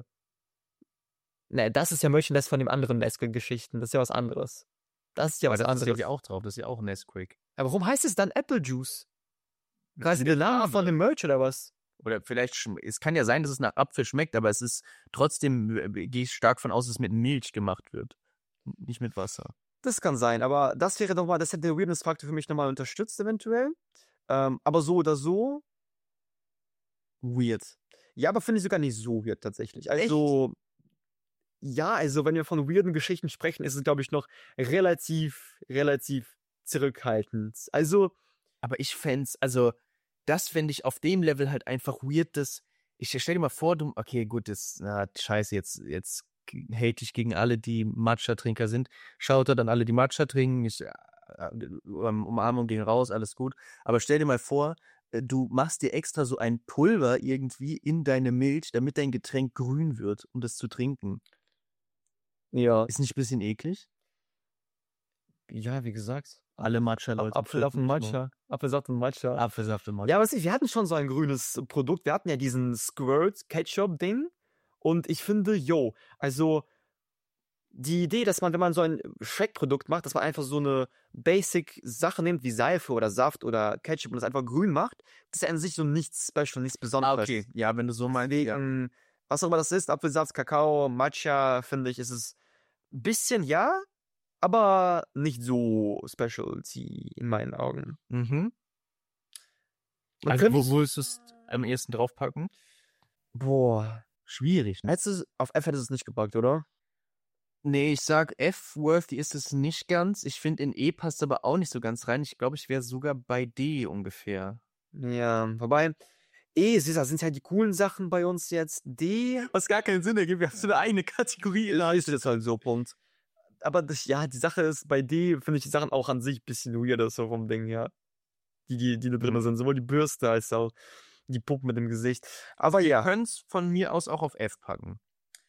A: Nee, das ist ja Merchandise von den anderen Nesquik-Geschichten. Das ist ja was anderes. Das ist ja was anderes.
B: Das ist ja auch drauf. Das ist ja auch Nesquik.
A: Aber warum heißt es dann Apple Juice? Quasi der Name von dem Merch oder was?
B: Oder vielleicht, es kann ja sein, dass es nach Apfel schmeckt, aber es ist trotzdem, gehe ich stark von aus, dass es mit Milch gemacht wird. Nicht mit Wasser.
A: Das kann sein, aber das wäre nochmal, das hätte der Weirdness-Faktor für mich nochmal unterstützt, eventuell. Aber so oder so, weird. Ja, aber finde ich sogar nicht so weird tatsächlich. Also, ja, also wenn wir von weirden Geschichten sprechen, ist es, glaube ich, noch relativ zurückhaltend. Also.
B: Aber ich fände das fände ich auf dem Level halt einfach weird, dass, stell dir mal vor, okay, gut, scheiße, jetzt hate ich gegen alle, die Matcha-Trinker sind. Schaut dann alle, die Matcha trinken, Umarmung gehen raus, alles gut. Aber stell dir mal vor, du machst dir extra so ein Pulver irgendwie in deine Milch, damit dein Getränk grün wird, um das zu trinken.
A: Ja.
B: Ist nicht ein bisschen eklig?
A: Ja, wie gesagt.
B: Alle Matcha-Leute.
A: Apfelsaft und Matcha.
B: Apfelsaft und Matcha.
A: Ja, aber wir hatten schon so ein grünes Produkt. Wir hatten ja diesen Squirt-Ketchup-Ding. Und ich finde, also die Idee, dass man, wenn man so ein Shrek-Produkt macht, dass man einfach so eine Basic-Sache nimmt, wie Seife oder Saft oder Ketchup und das einfach grün macht, das ist ja an sich so nichts Special, nichts Besonderes.
B: Okay, ja, wenn du so meinst.
A: Deswegen, was auch immer das ist, Apfelsaft, Kakao, Matcha, finde ich, ist es ein bisschen, ja, aber nicht so Specialty in meinen Augen.
B: Also, wo willst du es am ehesten draufpacken?
A: Boah.
B: Schwierig, ne?
A: Auf F hättest du es nicht gepackt, oder?
B: Nee, ich sag F-worthy ist es nicht ganz. Ich finde, in E passt aber auch nicht so ganz rein. Ich glaube, ich wäre sogar bei D ungefähr.
A: Ja, wobei, E, siehst du, das sind ja die coolen Sachen bei uns jetzt. D.
B: Was gar keinen Sinn ergibt, wir haben so eine eigene Kategorie.
A: Na, ist jetzt halt so, Punkt. Aber die Sache ist, bei D finde ich die Sachen auch an sich ein bisschen weirder, so vom Ding, ja. Die da drin sind. Sowohl die Bürste als auch die Puppen mit dem Gesicht. Aber
B: Wir
A: ja.
B: können es von mir aus auch auf F packen.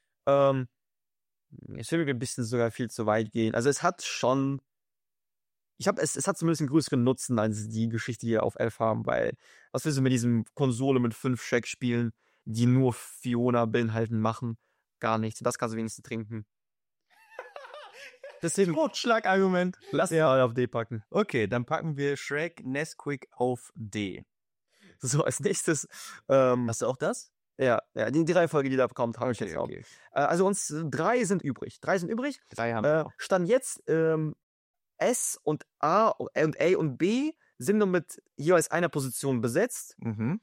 A: Es würde mir ein bisschen sogar viel zu weit gehen. Also es hat schon. Es hat zumindest einen größeren Nutzen als die Geschichte, die wir auf F haben, weil was willst du mit diesem Konsole mit 5 Shaq-Spielen, die nur Fiona beinhalten, machen? Gar nichts. Das kannst du wenigstens trinken.
B: Deswegen Totschlagargument.
A: Lass ja auf D packen.
B: Okay, dann packen wir Shrek Nesquik auf D.
A: So, als nächstes.
B: Hast du auch das?
A: Ja, die Reihenfolge, die da kommt, habe ich jetzt auch.
B: Okay.
A: Also uns 3 sind übrig. 3 sind übrig.
B: 3 haben wir auch.
A: Stand jetzt S und A und und B sind nur mit jeweils einer Position besetzt.
B: Mhm.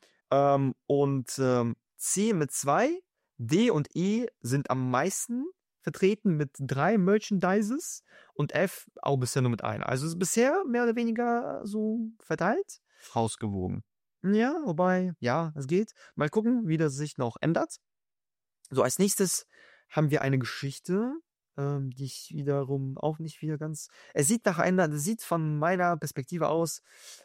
A: C mit 2, D und E sind am meisten vertreten mit 3 Merchandises und F auch bisher nur mit einer. Also ist bisher mehr oder weniger so verteilt.
B: Ausgewogen.
A: Ja, wobei, ja, es geht. Mal gucken, wie das sich noch ändert. So, als nächstes haben wir eine Geschichte, die ich wiederum auch nicht wieder ganz. Es sieht von meiner Perspektive aus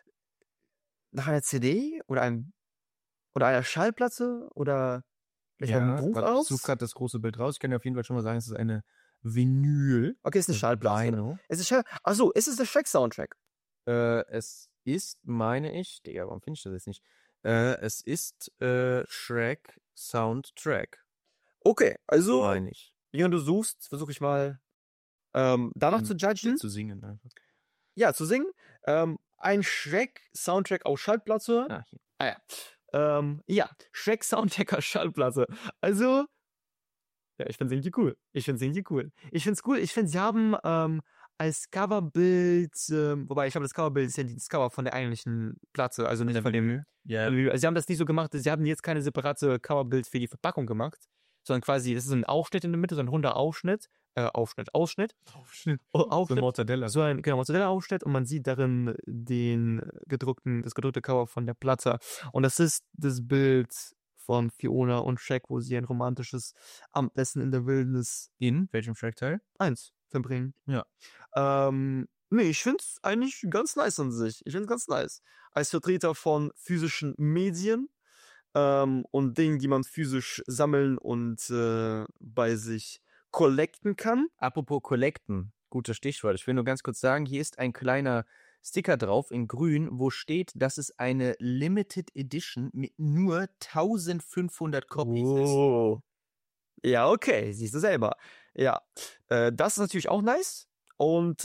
A: nach einer CD oder einer Schallplatte oder vielleicht auch einem Buch aus.
B: Ich suche gerade das große Bild raus. Ich kann dir auf jeden Fall schon mal sagen, es ist eine Vinyl.
A: Okay, es ist eine Schallplatte.
B: Vinyl.
A: Achso, ist es der Shrek-Soundtrack?
B: Es ist, meine ich, Digga, warum finde ich das jetzt nicht? Es ist Shrek Soundtrack.
A: Okay, also,
B: Meine ich.
A: während du suchst, versuche ich mal danach zu judgen.
B: Zu singen einfach.
A: Ja, zu singen. Ein Shrek-Soundtrack auf Schallplatte.
B: Hier.
A: Shrek-Soundtrack auf Schallplatte. Also, ja, ich finde es irgendwie cool. Ich finde es cool. Ich finde, sie haben als Coverbild, wobei ich glaube, das Coverbild ist ja das Cover von der eigentlichen Platte, also nicht von dem.
B: Ja.
A: Also sie haben das nicht so gemacht, sie haben jetzt keine separate Coverbild für die Verpackung gemacht, sondern quasi, das ist ein Aufschnitt in der Mitte, so ein runder Ausschnitt. Ausschnitt.
B: So ein Mortadella.
A: So ein Mortadella-Aufschnitt und man sieht darin das gedruckte Cover von der Platte. Und das ist das Bild von Fiona und Shrek, wo sie ein romantisches Abendessen in der Wildnis
B: In welchem Shrek-Teil?
A: 1 verbringen.
B: Ja.
A: Nee, ich finde es eigentlich ganz nice an sich. Ich finde es ganz nice. Als Vertreter von physischen Medien und Dingen, die man physisch sammeln und bei sich collecten kann.
B: Apropos Collecten, gutes Stichwort. Ich will nur ganz kurz sagen, hier ist ein kleiner Sticker drauf in grün, wo steht, dass es eine Limited Edition mit nur 1500 Copies ist.
A: Ja, okay, siehst du selber. Ja, das ist natürlich auch nice. Und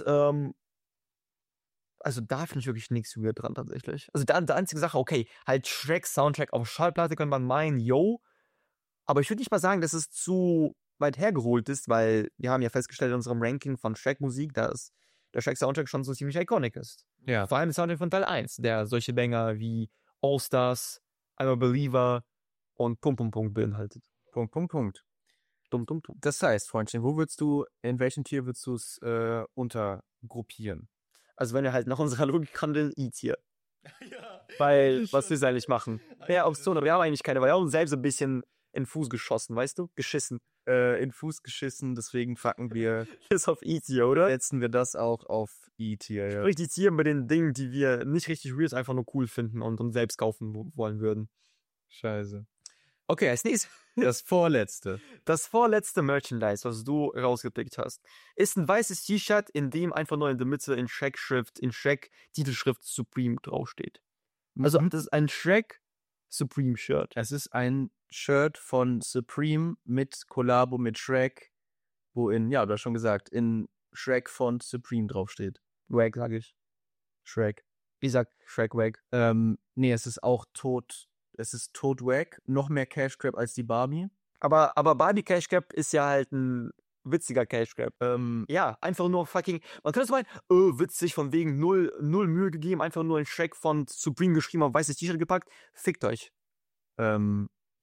A: also da finde ich wirklich nichts weird dran tatsächlich. Also die einzige Sache, okay, halt Shrek-Soundtrack auf Schallplatte könnte man meinen, yo. Aber ich würde nicht mal sagen, dass es zu weit hergeholt ist, weil wir haben ja festgestellt in unserem Ranking von Shrek-Musik, dass der Shrek-Soundtrack schon so ziemlich iconic ist.
B: Ja.
A: Vor allem der Soundtrack von Teil 1, der solche Banger wie All Stars, I'm a Believer und Pum Pum Pum beinhaltet.
B: Punkt.
A: Dumm.
B: Das heißt, Freundchen, in welchem Tier würdest du es untergruppieren?
A: Also wenn wir halt nach unserer Logik handeln, E-Tier. Ja, weil, was willst du eigentlich machen? Mehr Optionen, aber wir haben eigentlich keine, weil wir haben uns selbst ein bisschen in den Fuß geschossen, weißt du? Geschissen.
B: In den Fuß geschissen, deswegen packen wir
A: das auf E-Tier, oder?
B: Setzen wir das auch auf E-Tier, ja.
A: Richtig Tier bei den Dingen, die wir nicht richtig real, einfach nur cool finden und uns selbst kaufen wollen würden.
B: Scheiße.
A: Okay, als nächstes.
B: Das vorletzte.
A: Das vorletzte Merchandise, was du rausgepickt hast, ist ein weißes T-Shirt, in dem einfach nur in der Mitte in Shrek-Titelschrift Supreme draufsteht. Also das ist ein Shrek Supreme Shirt.
B: Es ist ein Shirt von Supreme mit Kollabo mit Shrek, wo du hast schon gesagt, in Shrek-Font Supreme draufsteht.
A: Wag, sag ich.
B: Shrek.
A: Wie sagt Shrek Wag?
B: Nee, es ist auch tot. Es ist tot Wag. Noch mehr Cash Grab als die Barbie.
A: Aber Barbie Cash Grab ist ja halt ein witziger Cash Grab. Ja, einfach nur fucking. Man könnte es meinen, witzig, von wegen null Mühe gegeben, einfach nur ein Shrek von Supreme geschrieben, auf weißes T-Shirt gepackt. Fickt euch.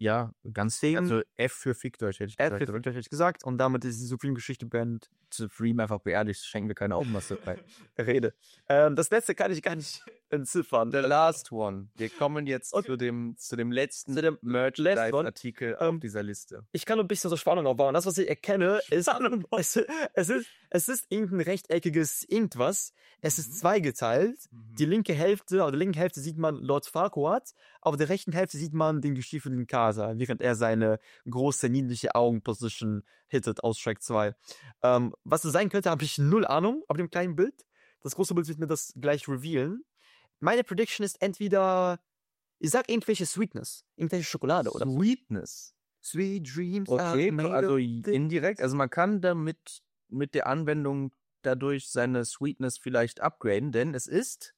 B: Ja, ganz
A: Deswegen,
B: also F für Fickt euch, hätte ich gesagt.
A: hätte ich gesagt. Und damit ist die Supreme-Geschichte beendet.
B: Supreme einfach beerdigt, schenken wir keine Augenmasse bei.
A: Rede. Das letzte kann ich gar nicht entziffern.
B: The last one. Wir kommen jetzt zu dem letzten Merchandise-Artikel auf dieser Liste.
A: Ich kann nur ein bisschen so Spannung aufbauen. Das, was ich erkenne, ist, es ist irgendein rechteckiges irgendwas. Es ist zweigeteilt. Die linke Hälfte, auf der linken Hälfte sieht man Lord Farquaad, auf der rechten Hälfte sieht man den gestiefelten Casa, während er seine große, niedliche Augenposition hittet aus Shrek 2. Was es sein könnte, habe ich null Ahnung auf dem kleinen Bild. Das große Bild wird mir das gleich revealen. Meine Prediction ist entweder, ich sag irgendwelche Sweetness, irgendwelche Schokolade oder
B: Sweetness.
A: Sweet Dreams.
B: Okay, also indirekt, also man kann damit mit der Anwendung dadurch seine Sweetness vielleicht upgraden, denn es ist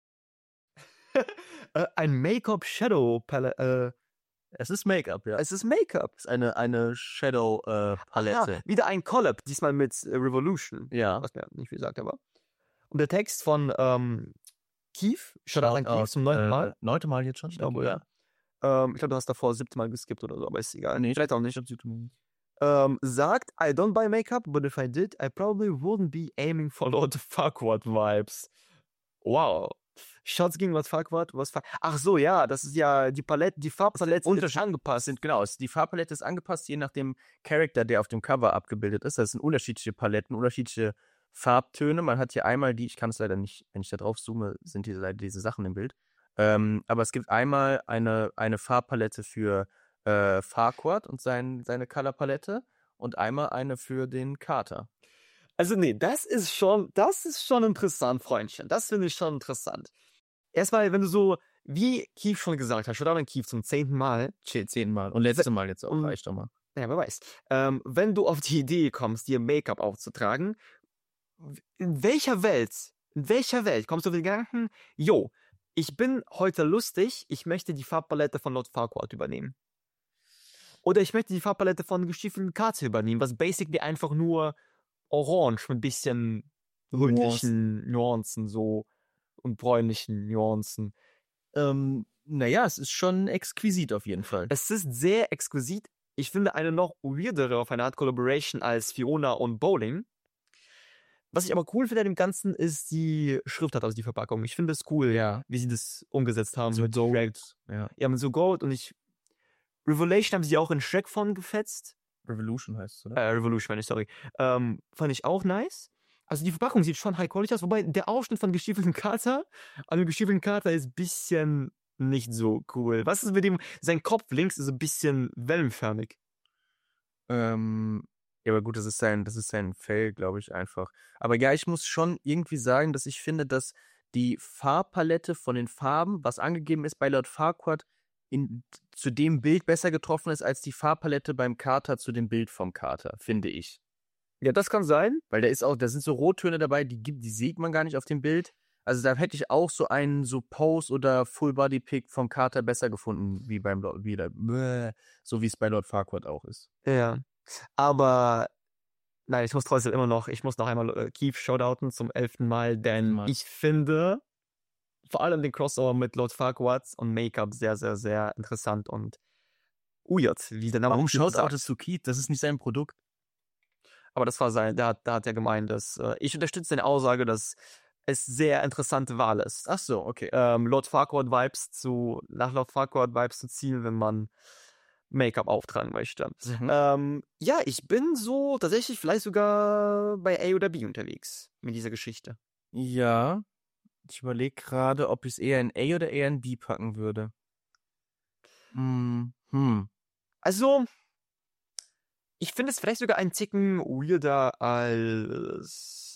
A: ein Make-up Shadow Palette.
B: Es ist Make-up, ja.
A: Es ist Make-up.
B: Es ist eine Shadow Palette.
A: Wieder ein Collab, diesmal mit Revolution.
B: Ja.
A: Was mir nicht viel sagt, aber. Und der Text von Keith, Shoutout an Keith zum 9. Mal.
B: 9. Mal jetzt schon?
A: Ich glaube, ja. Ich glaube, du hast davor 7. Mal geskippt oder so, aber ist egal.
B: Nee,
A: vielleicht auch nicht. Sagt, I don't buy makeup, but if I did, I probably wouldn't be aiming for Lord Farquaad vibes. Wow. Shots gegen Lord Farquaad, Ach so, ja, das ist ja die Palette, die Farbpalette
B: ist angepasst. Genau, die Farbpalette ist angepasst, je nach dem Charakter, der auf dem Cover abgebildet ist. Das sind unterschiedliche Paletten, unterschiedliche Farbtöne. Man hat hier einmal ich kann es leider nicht, wenn ich da drauf zoome, sind diese Sachen im Bild. Aber es gibt einmal eine Farbpalette für Farquaad und seine Colorpalette und einmal eine für den Kater.
A: Also nee, das ist schon interessant, Freundchen. Das finde ich schon interessant. Erstmal, wenn du so, wie Keith schon gesagt hat, Shoutout an Keith zum 10. Mal.
B: 10. Mal. Und letzte Mal jetzt auch, reicht doch mal.
A: Ja, wer weiß. Wenn du auf die Idee kommst, dir Make-up aufzutragen, in welcher Welt kommst du auf den Gedanken, ich bin heute lustig, ich möchte die Farbpalette von Lord Farquaad übernehmen. Oder ich möchte die Farbpalette von gestiefelten Katze übernehmen, was basically einfach nur orange mit ein bisschen rötlichen Nuancen so und bräunlichen Nuancen.
B: Naja, es ist schon exquisit auf jeden Fall.
A: Es ist sehr exquisit. Ich finde eine noch weirdere auf eine Art Collaboration als Fiona und Bowling. Was ich aber cool finde an dem Ganzen ist die Schriftart, also die Verpackung. Ich finde es cool,
B: ja,
A: wie sie das umgesetzt haben.
B: So mit Gold.
A: Ja, mit so Gold und Revelation haben sie auch in Shrek von gefetzt.
B: Revolution heißt es, oder?
A: Revolution, sorry. Fand ich auch nice. Also die Verpackung sieht schon high quality aus, wobei der Ausschnitt von gestiefelten Kater an dem gestiefelten Kater ist ein bisschen nicht so cool. Was ist mit dem, sein Kopf links ist ein bisschen wellenförmig.
B: Ja, aber gut, das ist sein Fell, glaube ich, einfach. Aber ja, ich muss schon irgendwie sagen, dass ich finde, dass die Farbpalette von den Farben, was angegeben ist bei Lord Farquaad, zu dem Bild besser getroffen ist, als die Farbpalette beim Kater zu dem Bild vom Kater, finde ich.
A: Ja, das kann sein.
B: Weil da sind so Rottöne dabei, die sieht man gar nicht auf dem Bild. Also da hätte ich auch so einen so Pose- oder Full-Body-Pick vom Kater besser gefunden, so wie es bei Lord Farquaad auch ist.
A: Ja, aber nein, ich muss noch einmal Keith shoutouten zum 11. Mal, denn ich finde vor allem den Crossover mit Lord Farquaad und Make-up sehr, sehr, sehr interessant und weird, wie der Name.
B: Warum shoutoutest du Keith? Das ist nicht sein Produkt.
A: Aber das war da hat er gemeint, dass ich unterstütze seine Aussage, dass es sehr interessante Wahl ist.
B: Ach so, okay.
A: Nach Lord Farquaad-Vibes zu ziehen, wenn man Make-up auftragen möchte. Ja, ich bin so tatsächlich vielleicht sogar bei A oder B unterwegs mit dieser Geschichte.
B: Ja, ich überlege gerade, ob ich es eher in A oder eher in B packen würde.
A: Also, ich finde es vielleicht sogar einen Ticken weirder als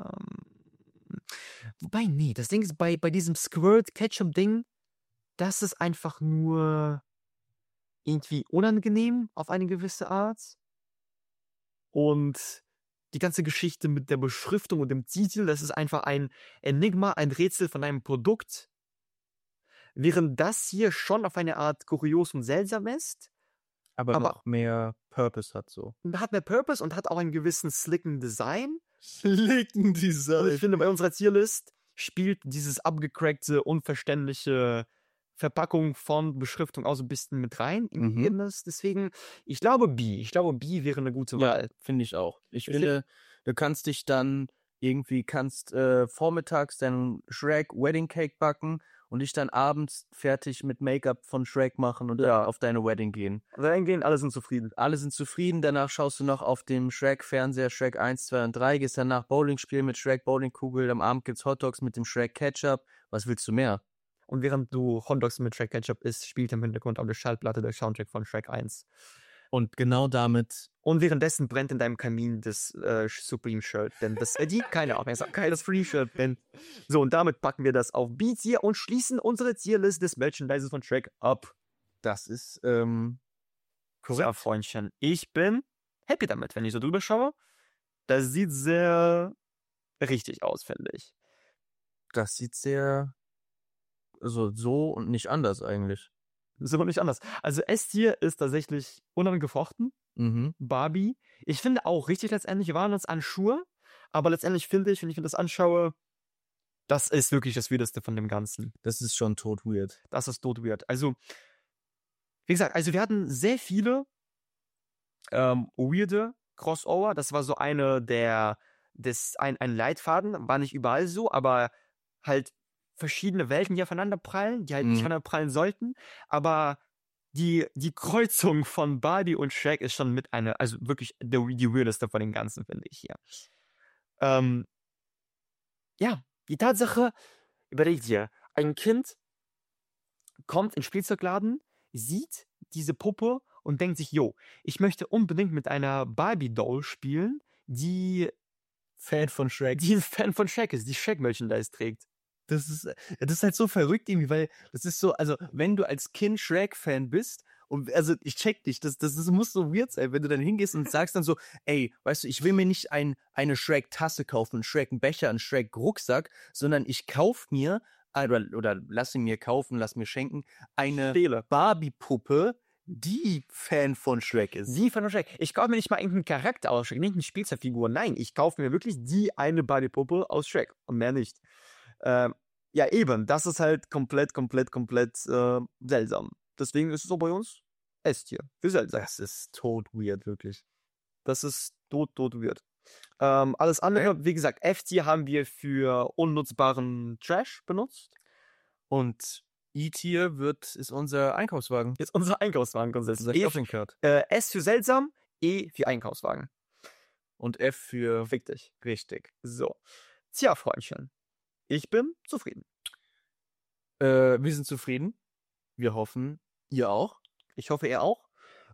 A: wobei, nee, das Ding ist bei diesem Squirt-Ketchup-Ding, das ist einfach nur irgendwie unangenehm auf eine gewisse Art. Und die ganze Geschichte mit der Beschriftung und dem Titel, das ist einfach ein Enigma, ein Rätsel von einem Produkt. Während das hier schon auf eine Art kurios und seltsam ist.
B: Aber noch mehr Purpose hat so.
A: Hat mehr Purpose und hat auch einen gewissen slicken Design.
B: Slicken Design.
A: Und ich finde, bei unserer Tierlist spielt dieses abgecrackte, unverständliche Verpackung von Beschriftung auch so ein bisschen mit rein in die Ergebnis. Deswegen, ich glaube B. Ich glaube, B wäre eine gute Wahl.
B: Ja, finde ich auch. Ich finde, du kannst dich dann vormittags deinen Shrek Wedding Cake backen und dich dann abends fertig mit Make-up von Shrek machen und dann auf deine Wedding gehen.
A: Alle sind zufrieden.
B: Alle sind zufrieden, danach schaust du noch auf dem Shrek-Fernseher Shrek 1, 2 und 3, gehst danach Bowling spielen mit Shrek Bowlingkugel, am Abend gibt's Hotdogs mit dem Shrek Ketchup. Was willst du mehr?
A: Und während du Hotdogs mit Shrek Ketchup isst, spielt im Hintergrund auf der Schallplatte der Soundtrack von Shrek 1.
B: Und genau damit.
A: Und währenddessen brennt in deinem Kamin das Supreme-Shirt, denn das verdient keine Aufmerksamkeit, das Free-Shirt brennt. So, und damit packen wir das auf B-Tier und schließen unsere Tierliste des Merchandises von Shrek ab.
B: Das ist,
A: korrekt. Ja, Freundchen, ich bin happy damit, wenn ich so drüber schaue. Das sieht sehr richtig aus, finde ich.
B: Das sieht sehr, also so und nicht anders eigentlich.
A: Das ist aber nicht anders. Also S-Tier ist tatsächlich unangefochten. Barbie. Ich finde auch richtig letztendlich, wir waren uns an Schuhe, aber letztendlich finde ich, wenn ich mir das anschaue, das ist wirklich das Weirdeste von dem Ganzen.
B: Das ist schon tot weird.
A: Das ist tot weird. Also, wie gesagt, wir hatten sehr viele weirde Crossover. Das war so ein Leitfaden, war nicht überall so, aber halt verschiedene Welten, die aufeinander prallen, die halt nicht aufeinander prallen sollten, aber die Kreuzung von Barbie und Shrek ist schon also wirklich die weirdeste von den Ganzen, finde ich hier. Ja, die Tatsache, überleg dir, ein Kind kommt in den Spielzeugladen, sieht diese Puppe und denkt sich, jo, ich möchte unbedingt mit einer Barbie-Doll spielen, die
B: Fan von Shrek.
A: Die ein Fan von Shrek ist, die Shrek-Merchandise trägt.
B: Das ist halt so verrückt irgendwie, weil das ist so, also wenn du als Kind Shrek-Fan bist, und also ich check dich, das muss so weird sein, wenn du dann hingehst und sagst dann so, ey, weißt du, ich will mir nicht eine Shrek-Tasse kaufen, einen Shrek-Becher, einen Shrek-Rucksack, sondern ich kauf mir, oder lass mir schenken, eine Barbie-Puppe, die Fan von Shrek ist.
A: Die von Shrek. Ich kaufe mir nicht mal irgendeinen Charakter aus Shrek, nicht eine Spielzeugfigur. Nein, ich kaufe mir wirklich die eine Barbie-Puppe aus Shrek und mehr nicht. Ja, eben. Das ist halt komplett seltsam. Deswegen ist es auch bei uns S-Tier. Für seltsam.
B: Das ist tot weird, wirklich.
A: Das ist tot weird. Alles andere, wie gesagt, F-Tier haben wir für unnutzbaren Trash benutzt.
B: Und E-Tier ist unser Einkaufswagen.
A: Jetzt unser Einkaufswagen grundsätzlich. S für seltsam, E für Einkaufswagen.
B: Und F für
A: fick dich.
B: Richtig.
A: So. Tja, Freundchen. Ich bin zufrieden.
B: Wir sind zufrieden. Wir hoffen, ihr auch.
A: Ich hoffe, ihr auch.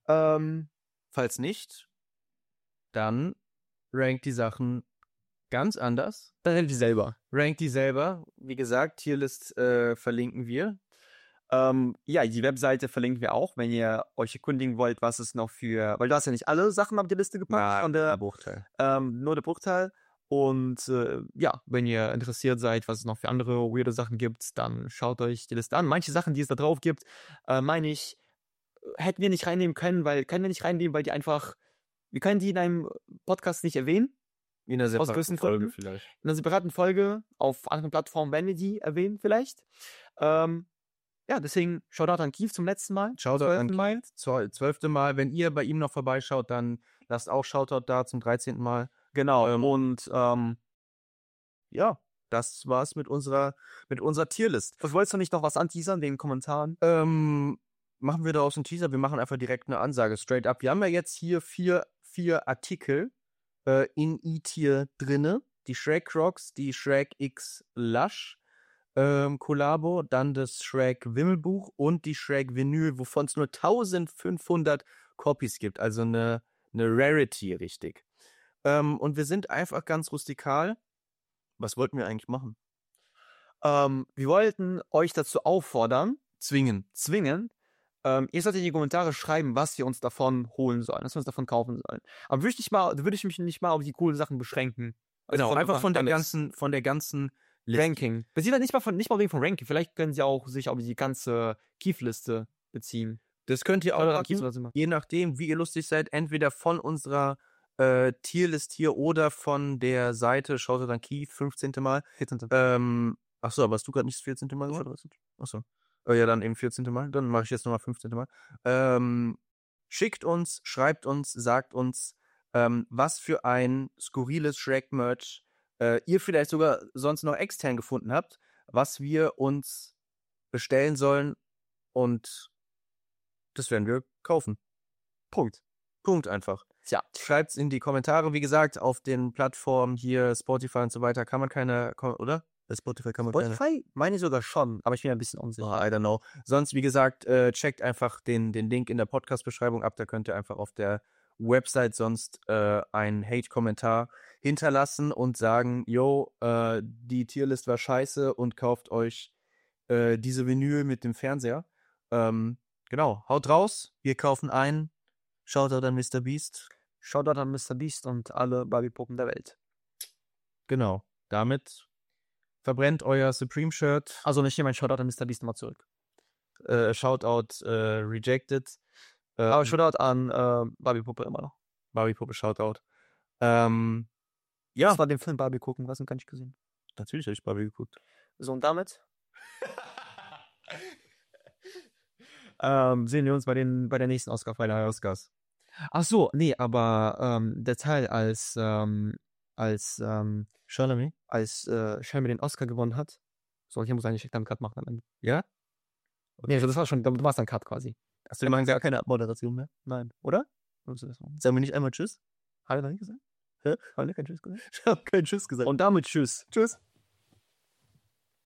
B: Falls nicht, dann rankt die Sachen ganz anders.
A: Dann rankt die selber.
B: Wie gesagt, Tierlist verlinken wir.
A: Ja, die Webseite verlinken wir auch, wenn ihr euch erkundigen wollt, was es noch weil du hast ja nicht alle Sachen auf die Liste gepackt.
B: Der Bruchteil.
A: Nur der Bruchteil. Und ja, wenn ihr interessiert seid, was es noch für andere weirde Sachen gibt, dann schaut euch die Liste an. Manche Sachen, die es da drauf gibt, meine ich, hätten wir nicht reinnehmen können, weil die einfach, wir können die in einem Podcast nicht erwähnen.
B: In einer separaten Folge vielleicht.
A: In einer separaten Folge auf anderen Plattformen werden wir die erwähnen vielleicht. Ja, deswegen Shoutout an Keith zum letzten Mal.
B: Shoutout an Keith, 12. Mal. Wenn ihr bei ihm noch vorbeischaut, dann lasst auch Shoutout da zum 13. Mal.
A: Genau, und
B: ja, das war's mit unserer Tierlist.
A: Wolltest du nicht noch was anteasern, den Kommentaren?
B: Machen wir daraus einen Teaser, wir machen einfach direkt eine Ansage, straight up. Wir haben ja jetzt hier vier Artikel in E-Tier drinne. Die Shrek Crocs, die Shrek X Lush Kollabo, dann das Shrek Wimmelbuch und die Shrek Vinyl, wovon es nur 1500 Copies gibt. Also eine Rarity, richtig. Und wir sind einfach ganz rustikal. Was wollten wir eigentlich machen?
A: Wir wollten euch dazu auffordern,
B: zwingen.
A: Ihr solltet in die Kommentare schreiben, was wir uns davon holen sollen, was wir uns davon kaufen sollen. Aber würde ich mich nicht mal auf die coolen Sachen beschränken.
B: Also genau, einfach von der ganzen
A: Ranking. Nicht mal wegen von Ranking. Vielleicht können sie auch sich auf die ganze Keith-Liste beziehen.
B: Das könnt ihr auch machen, je nachdem, wie ihr lustig seid, entweder von unserer Tierlist hier oder von der Seite, schaut ihr dann Keith, 15. Mal.
A: 14.
B: Achso, aber hast du gerade nicht das 14. Mal gemacht?
A: Achso.
B: Ja, dann eben 14. Mal. Dann mache ich jetzt nochmal 15. Mal. Schickt uns, schreibt uns, sagt uns, was für ein skurriles Shrek-Merch ihr vielleicht sogar sonst noch extern gefunden habt, was wir uns bestellen sollen und das werden wir kaufen. Punkt. Punkt einfach.
A: Tja.
B: Schreibt's in die Kommentare. Wie gesagt, auf den Plattformen hier, Spotify und so weiter, kann man keine, oder? Bei Spotify kann man keine.
A: Spotify meine ich sogar schon, aber ich bin ein bisschen unsicher.
B: I don't know. Sonst, wie gesagt, checkt einfach den Link in der Podcast-Beschreibung ab. Da könnt ihr einfach auf der Website sonst einen Hate-Kommentar hinterlassen und sagen, yo, die Tierlist war scheiße und kauft euch diese Vinyl mit dem Fernseher. Genau, haut raus. Wir kaufen ein. Shoutout an Mr. Beast.
A: Shoutout an Mr. Beast und alle Barbie-Puppen der Welt.
B: Genau, damit verbrennt euer Supreme-Shirt.
A: Also ich nehme mein Shoutout an Mr. Beast mal zurück.
B: Shoutout Rejected.
A: Aber Shoutout an Barbie-Puppe immer noch.
B: Barbie-Puppe, Shoutout.
A: Ja. Das war den Film Barbie gucken, was du gar nicht gesehen.
B: Natürlich habe ich Barbie geguckt.
A: So, und damit sehen wir uns bei der nächsten Oscar-Feier.
B: Bei der Oscars.
A: Ach so, nee, aber der Teil, als
B: Chalamet
A: den Oscar gewonnen hat. So, hier muss eigentlich einen Cut machen am Ende.
B: Ja?
A: Nee, das war schon, du machst dann Cut quasi.
B: Wir machen gar keine Abmoderation mehr.
A: Nein, oder?
B: Sagen wir nicht einmal Tschüss?
A: Habe ich noch nicht gesagt?
B: Hä?
A: Habe ich kein Tschüss gesagt?
B: Ich habe kein Tschüss gesagt.
A: Und damit Tschüss.
B: Tschüss.